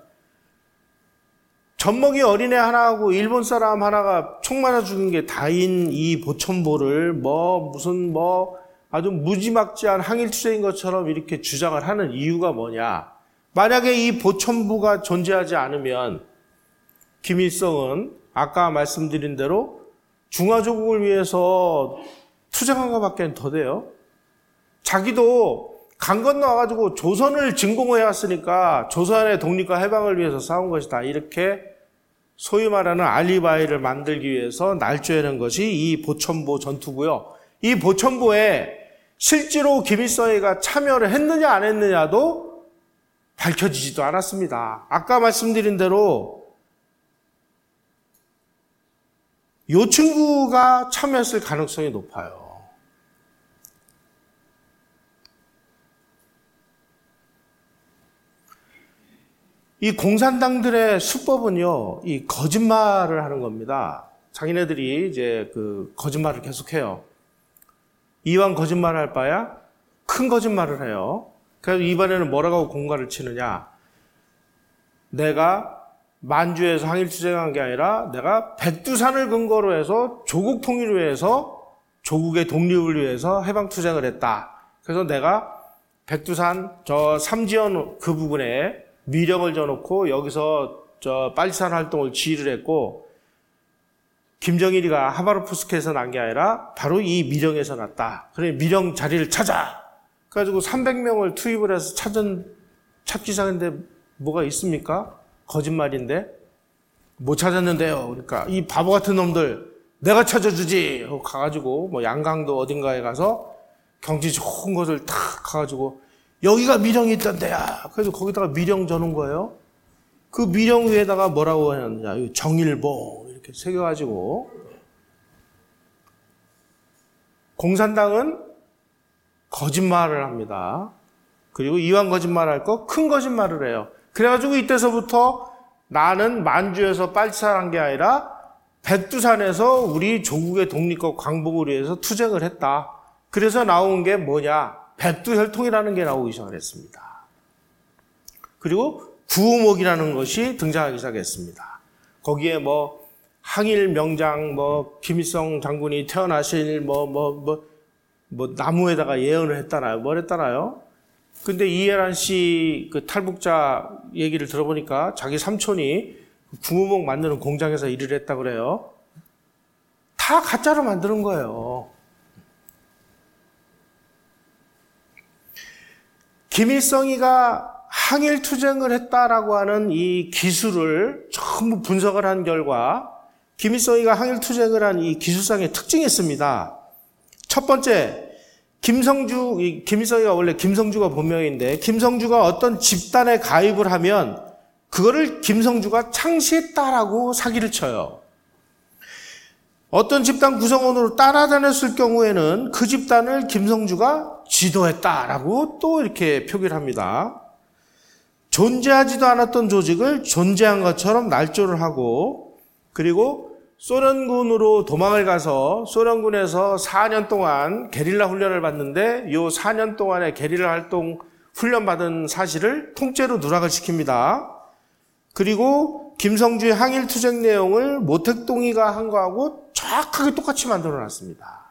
S1: 젖먹이 어린애 하나하고 일본 사람 하나가 총 맞아 죽은 게 다인 이 보천보를 아주 무지막지한 항일투쟁인 것처럼 이렇게 주장을 하는 이유가 뭐냐? 만약에 이 보천보가 존재하지 않으면 김일성은 아까 말씀드린 대로 중화조국을 위해서 투쟁한 것밖에 더 돼요. 자기도 강 건너와가지고 조선을 진공해왔으니까 조선의 독립과 해방을 위해서 싸운 것이다. 이렇게 소위 말하는 알리바이를 만들기 위해서 날조해낸 것이 이 보천보 전투고요. 이 보천보에 실제로 김일성이가 참여를 했느냐 안 했느냐도 밝혀지지도 않았습니다. 아까 말씀드린 대로 이 친구가 참여했을 가능성이 높아요. 이 공산당들의 수법은요, 이 거짓말을 하는 겁니다. 자기네들이 이제 거짓말을 계속해요. 이왕 거짓말을 할 바야 큰 거짓말을 해요. 그래서 이번에는 뭐라고 공갈을 치느냐? 내가 만주에서 항일투쟁한 게 아니라 내가 백두산을 근거로 해서 조국 통일을 위해서, 조국의 독립을 위해서 해방투쟁을 했다. 그래서 내가 백두산 저 삼지연 그 부분에 미령을 져놓고 여기서 빨치산 활동을 지휘를 했고, 김정일이가 하바롭스크에서 난 게 아니라 바로 이 미령에서 났다. 그래 미령 자리를 찾아. 그래가지고 300명을 투입을 해서 찾기 시작했는데 뭐가 있습니까? 거짓말인데 못 찾았는데요. 그러니까 이 바보 같은 놈들 내가 찾아주지 하고 가가지고 양강도 어딘가에 가서 경치 좋은 곳을 탁 가가지고 여기가 미령이 있던 데야. 그래서 거기다가 미령 저는 거예요. 그 미령 위에다가 뭐라고 했느냐? 정일보 이렇게 새겨가지고. 공산당은 거짓말을 합니다. 그리고 이왕 거짓말할 거 큰 거짓말을 해요. 그래가지고 이때서부터 나는 만주에서 빨치산한 게 아니라 백두산에서 우리 조국의 독립과 광복을 위해서 투쟁을 했다. 그래서 나온 게 뭐냐? 백두혈통이라는 게 나오기 시작했습니다. 그리고 구호목이라는 것이 등장하기 시작했습니다. 거기에 항일 명장, 김일성 장군이 태어나실 나무에다가 예언을 했다나요? 뭘 했다나요? 근데 이해란 씨 탈북자 얘기를 들어보니까 자기 삼촌이 구호목 만드는 공장에서 일을 했다 그래요. 다 가짜로 만드는 거예요. 김일성이가 항일투쟁을 했다라고 하는 이 기술을 전부 분석을 한 결과 김일성이가 항일투쟁을 한 이 기술상의 특징이 있습니다. 첫 번째, 김일성이가 원래 김성주가 본명인데 김성주가 어떤 집단에 가입을 하면 그거를 김성주가 창시했다라고 사기를 쳐요. 어떤 집단 구성원으로 따라다녔을 경우에는 그 집단을 김성주가 지도했다라고 또 이렇게 표기를 합니다. 존재하지도 않았던 조직을 존재한 것처럼 날조를 하고, 그리고 소련군으로 도망을 가서 소련군에서 4년 동안 게릴라 훈련을 받는데 이 4년 동안의 게릴라 활동 훈련 받은 사실을 통째로 누락을 시킵니다. 그리고 김성주의 항일투쟁 내용을 모택동이가 한 거하고 정확하게 똑같이 만들어놨습니다.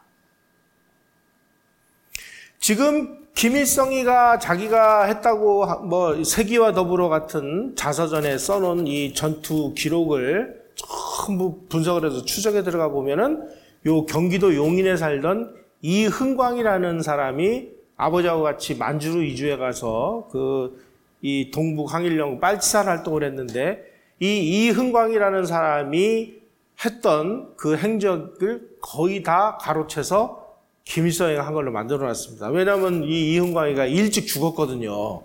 S1: 지금 김일성이가 자기가 했다고 세기와 더불어 같은 자서전에 써놓은 이 전투 기록을 전부 분석을 해서 추적에 들어가 보면은 요 경기도 용인에 살던 이흥광이라는 사람이 아버지하고 같이 만주로 이주해 가서 이 동북 항일연구 빨치산 활동을 했는데 이 이흥광이라는 사람이 했던 그 행적을 거의 다 가로채서 김일성이가 한 걸로 만들어놨습니다. 왜냐하면 이 이흥광이가 일찍 죽었거든요.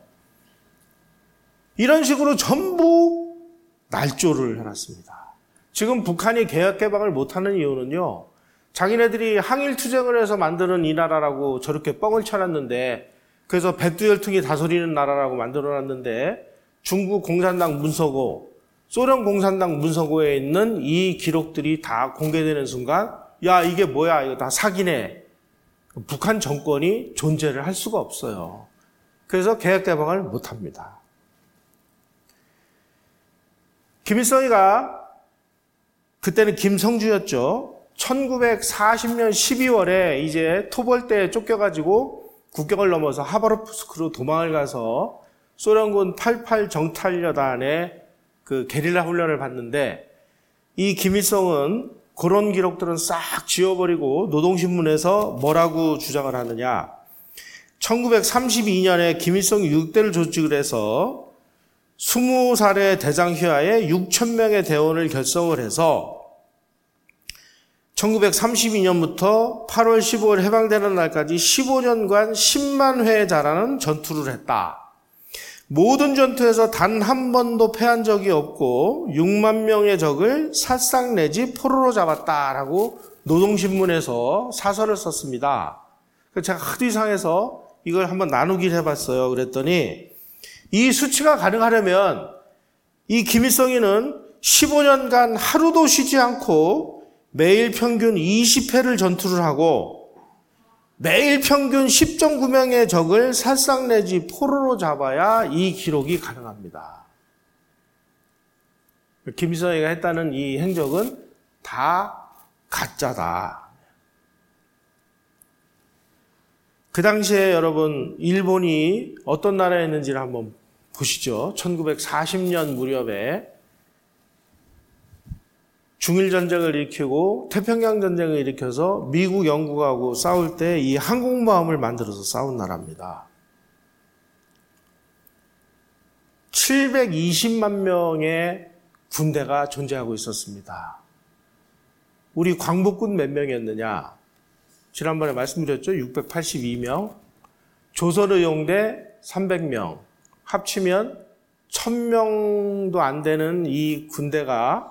S1: 이런 식으로 전부 날조를 해놨습니다. 지금 북한이 개혁개방을 못하는 이유는요, 자기네들이 항일투쟁을 해서 만드는 이 나라라고 저렇게 뻥을 쳐놨는데, 그래서 백두혈통이 다스리는 나라라고 만들어놨는데, 중국 공산당 문서고, 소련 공산당 문서고에 있는 이 기록들이 다 공개되는 순간, 야, 이게 뭐야, 이거 다 사기네. 북한 정권이 존재를 할 수가 없어요. 그래서 개혁개방을 못합니다. 김일성이가 그때는 김성주였죠. 1940년 12월에 이제 토벌대에 쫓겨가지고 국경을 넘어서 하바롭스크로 도망을 가서 소련군 88 정탈여단의 그 게릴라 훈련을 받는데, 이 김일성은 그런 기록들은 싹 지워버리고 노동신문에서 뭐라고 주장을 하느냐. 1932년에 김일성이 6대를 조직을 해서 20살의 대장휘하에 6,000명의 대원을 결성을 해서 1932년부터 8월 15일 해방되는 날까지 15년간 10만 회에 달하는 전투를 했다. 모든 전투에서 단 한 번도 패한 적이 없고 6만 명의 적을 살상 내지 포로로 잡았다라고 노동신문에서 사설을 썼습니다. 제가 하도 이상해서 이걸 한번 나누기를 해봤어요. 그랬더니 이 수치가 가능하려면 이 김일성이는 15년간 하루도 쉬지 않고 매일 평균 20회를 전투를 하고 매일 평균 10.9명의 적을 살상 내지 포로로 잡아야 이 기록이 가능합니다. 김일성이가 했다는 이 행적은 다 가짜다. 그 당시에 여러분, 일본이 어떤 나라였는지를 한번 보시죠. 1940년 무렵에 중일전쟁을 일으키고 태평양전쟁을 일으켜서 미국, 영국하고 싸울 때 이 항공모함을 만들어서 싸운 나라입니다. 720만 명의 군대가 존재하고 있었습니다. 우리 광복군 몇 명이었느냐? 지난번에 말씀드렸죠. 682명. 조선의용대 300명. 합치면 1000명도 안 되는 이 군대가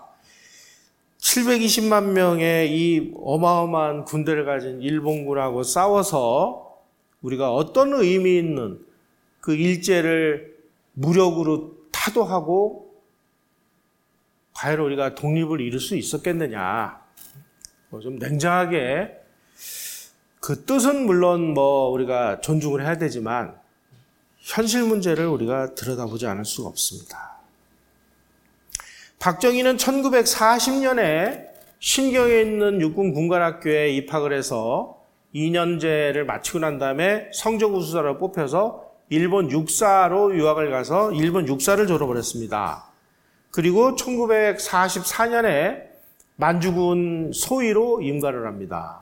S1: 720만 명의 이 어마어마한 군대를 가진 일본군하고 싸워서 우리가 어떤 의미 있는 그 일제를 무력으로 타도하고 과연 우리가 독립을 이룰 수 있었겠느냐. 좀 냉정하게 그 뜻은 물론 우리가 존중을 해야 되지만 현실 문제를 우리가 들여다보지 않을 수가 없습니다. 박정희는 1940년에 신경에 있는 육군 군관학교에 입학을 해서 2년제를 마치고 난 다음에 성적 우수자로 뽑혀서 일본 육사로 유학을 가서 일본 육사를 졸업을 했습니다. 그리고 1944년에 만주군 소위로 임관을 합니다.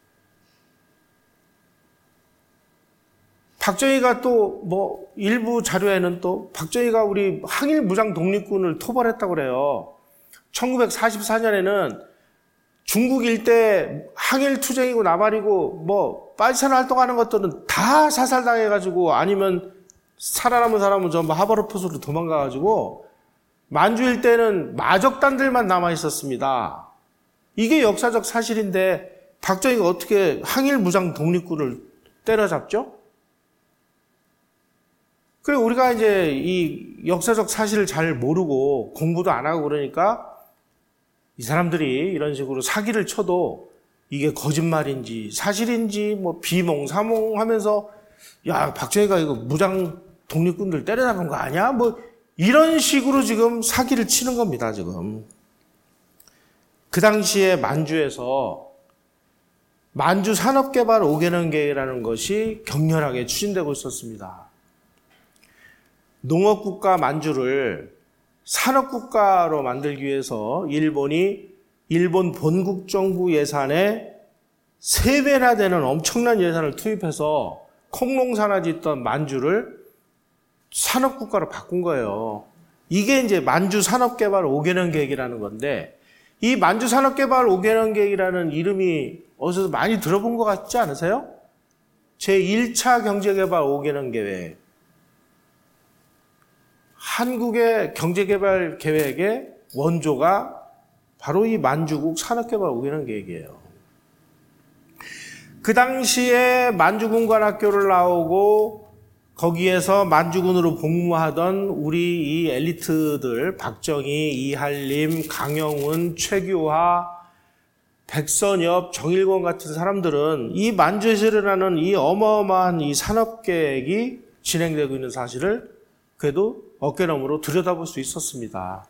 S1: 박정희가 또 일부 자료에는 또 박정희가 우리 항일 무장 독립군을 토벌했다고 그래요. 1944년에는 중국 일대 항일 투쟁이고 나발이고 빨산 활동하는 것들은 다 사살당해가지고 아니면 살아남은 사람은 전부 하바르포스로 도망가가지고 만주 일대는 마적단들만 남아 있었습니다. 이게 역사적 사실인데 박정희가 어떻게 항일 무장 독립군을 때려잡죠? 그래, 우리가 이제 이 역사적 사실을 잘 모르고 공부도 안 하고 그러니까 이 사람들이 이런 식으로 사기를 쳐도 이게 거짓말인지 사실인지 비몽사몽 하면서 야, 박정희가 이거 무장 독립군들 때려잡은 거 아니야? 이런 식으로 지금 사기를 치는 겁니다, 지금. 그 당시에 만주에서 만주 산업개발 5개년 계획이라는 것이 격렬하게 추진되고 있었습니다. 농업국가 만주를 산업국가로 만들기 위해서 일본 본국정부 예산의 3배나 되는 엄청난 예산을 투입해서 콩농사나 짓던 만주를 산업국가로 바꾼 거예요. 이게 이제 만주 산업개발 5개년 계획이라는 건데 이 만주산업개발 5개년 계획이라는 이름이 어디서 많이 들어본 것 같지 않으세요? 제1차 경제개발 5개년 계획. 한국의 경제개발 계획의 원조가 바로 이 만주국 산업개발 5개년 계획이에요. 그 당시에 만주군관학교를 나오고 거기에서 만주군으로 복무하던 우리 이 엘리트들, 박정희, 이한림, 강영훈, 최규하, 백선엽, 정일권 같은 사람들은 이 만주에서 일어나는 이 어마어마한 이 산업계획이 진행되고 있는 사실을 그래도 어깨너머로 들여다볼 수 있었습니다.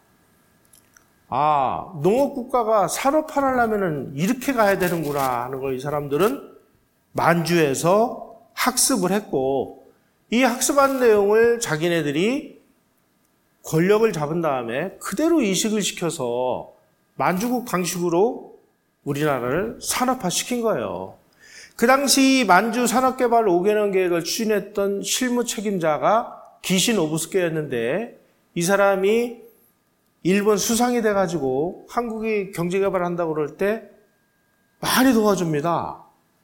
S1: 아, 농업국가가 산업화하려면 이렇게 가야 되는구나 하는 걸 이 사람들은 만주에서 학습을 했고, 이 학습한 내용을 자기네들이 권력을 잡은 다음에 그대로 이식을 시켜서 만주국 방식으로 우리나라를 산업화시킨 거예요. 그 당시 만주 산업개발 5개년 계획을 추진했던 실무 책임자가 기신 오부스케였는데, 이 사람이 일본 수상이 돼가지고 한국이 경제개발을 한다고 그럴 때 많이 도와줍니다.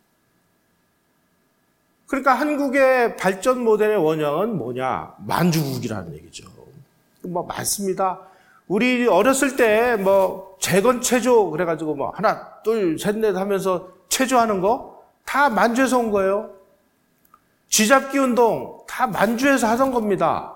S1: 그러니까 한국의 발전 모델의 원형은 뭐냐? 만주국이라는 얘기죠. 뭐 많습니다. 우리 어렸을 때 뭐 재건체조 그래가지고 뭐 하나, 둘, 셋, 넷 하면서 체조하는 거 다 만주에서 온 거예요. 쥐잡기 운동 다 만주에서 하던 겁니다.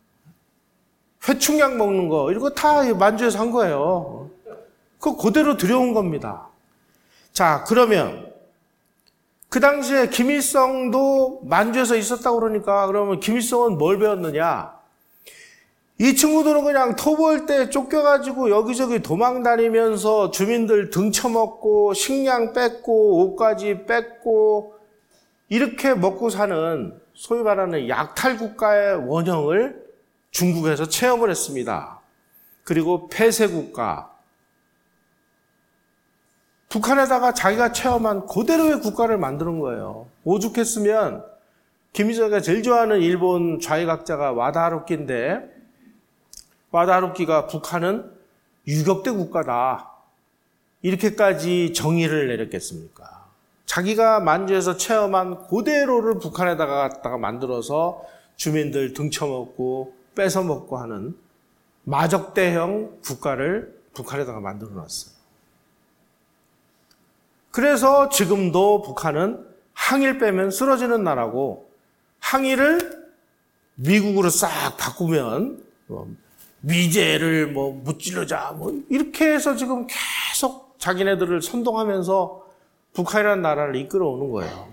S1: 회충약 먹는 거 이런 거 다 만주에서 한 거예요. 그거 그대로 들여온 겁니다. 자, 그러면 그 당시에 김일성도 만주에서 있었다고 그러면 김일성은 뭘 배웠느냐? 이 친구들은 그냥 토벌 때 쫓겨가지고 여기저기 도망 다니면서 주민들 등쳐먹고 식량 뺏고 옷까지 뺏고 이렇게 먹고 사는 소위 말하는 약탈국가의 원형을 중국에서 체험을 했습니다. 그리고 폐쇄국가. 북한에다가 자기가 체험한 그대로의 국가를 만드는 거예요. 오죽했으면 김일성이가 제일 좋아하는 일본 좌익학자가 와다 하루키인데, 와다 하루키가 북한은 유격대 국가다 이렇게까지 정의를 내렸겠습니까? 자기가 만주에서 체험한 그대로를 북한에다가 갖다가 만들어서 주민들 등쳐먹고 뺏어먹고 하는 마적대형 국가를 북한에다가 만들어 놨어요. 그래서 지금도 북한은 항일 빼면 쓰러지는 나라고, 항일을 미국으로 싹 바꾸면 미제를 무찌르자 이렇게 해서 지금 계속 자기네들을 선동하면서 북한이라는 나라를 이끌어오는 거예요.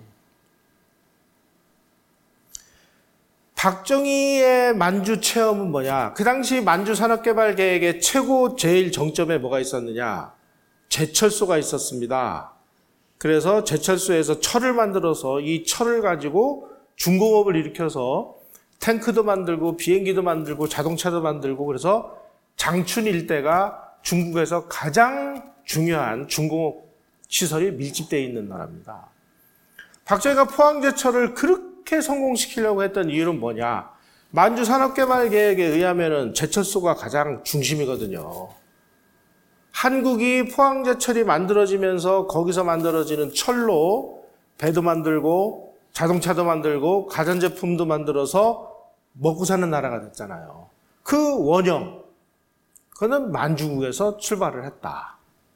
S1: 박정희의 만주 체험은 뭐냐? 그 당시 만주 산업개발 계획의 최고 제일 정점에 뭐가 있었느냐? 제철소가 있었습니다. 그래서 제철소에서 철을 만들어서 이 철을 가지고 중공업을 일으켜서 탱크도 만들고 비행기도 만들고 자동차도 만들고, 그래서 장춘 일대가 중국에서 가장 중요한 중공업 시설이 밀집되어 있는 나라입니다. 박정희가 포항제철을 그렇게 성공시키려고 했던 이유는 뭐냐? 만주 산업개발 계획에 의하면은 제철소가 가장 중심이거든요. 한국이 포항제철이 만들어지면서 거기서 만들어지는 철로 배도 만들고 자동차도 만들고 가전제품도 만들어서 먹고 사는 나라가 됐잖아요. 그 원형, 그거는 만주국에서 출발을 했다.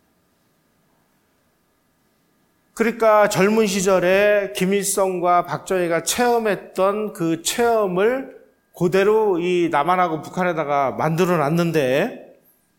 S1: 그러니까 젊은 시절에 김일성과 박정희가 체험했던 그 체험을 그대로 이 남한하고 북한에다가 만들어 놨는데,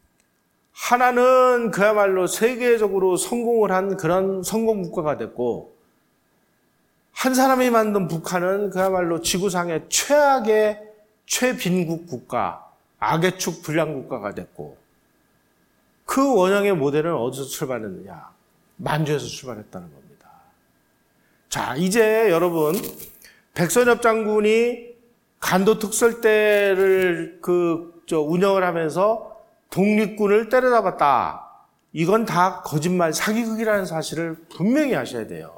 S1: 하나는 그야말로 세계적으로 성공을 한 그런 성공 국가가 됐고, 한 사람이 만든 북한은 그야말로 지구상의 최악의 최빈국 국가, 악의 축 불량 국가가 됐고, 그 원형의 모델은 어디서 출발했느냐? 만주에서 출발했다는 겁니다. 자, 이제 여러분, 백선엽 장군이 간도 특설대를 운영을 하면서 독립군을 때려잡았다. 이건 다 거짓말, 사기극이라는 사실을 분명히 아셔야 돼요.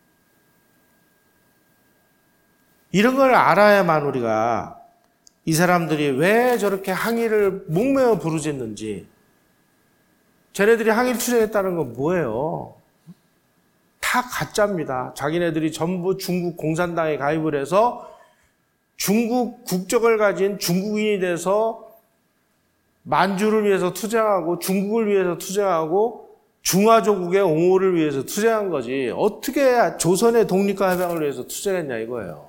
S1: 이런 걸 알아야만 우리가 이 사람들이 왜 저렇게 항의를 목매어 부르짖는지, 쟤네들이 항일 투쟁했다는 건 뭐예요? 다 가짜입니다. 자기네들이 전부 중국 공산당에 가입을 해서 중국 국적을 가진 중국인이 돼서 만주를 위해서 투쟁하고 중국을 위해서 투쟁하고 중화조국의 옹호를 위해서 투쟁한 거지. 어떻게 조선의 독립과 해방을 위해서 투쟁했냐 이거예요.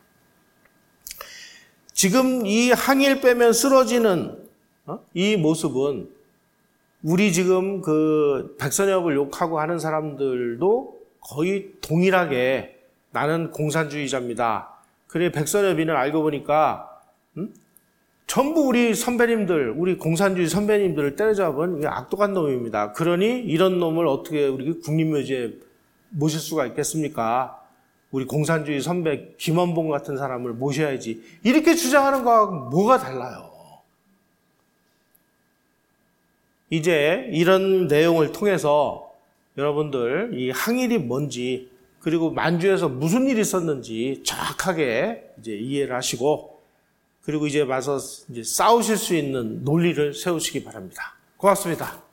S1: 지금 이 항일 빼면 쓰러지는 이 모습은 우리 지금 그 백선엽을 욕하고 하는 사람들도 거의 동일하게 나는 공산주의자입니다. 그래 백선엽이는 알고 보니까 전부 우리 선배님들, 우리 공산주의 선배님들을 때려잡은 악독한 놈입니다. 그러니 이런 놈을 어떻게 우리 국립묘지에 모실 수가 있겠습니까? 우리 공산주의 선배 김원봉 같은 사람을 모셔야지. 이렇게 주장하는 거하고 뭐가 달라요? 이제 이런 내용을 통해서 여러분들 이 항일이 뭔지 그리고 만주에서 무슨 일이 있었는지 정확하게 이제 이해를 하시고 그리고 이제 와서 이제 싸우실 수 있는 논리를 세우시기 바랍니다. 고맙습니다.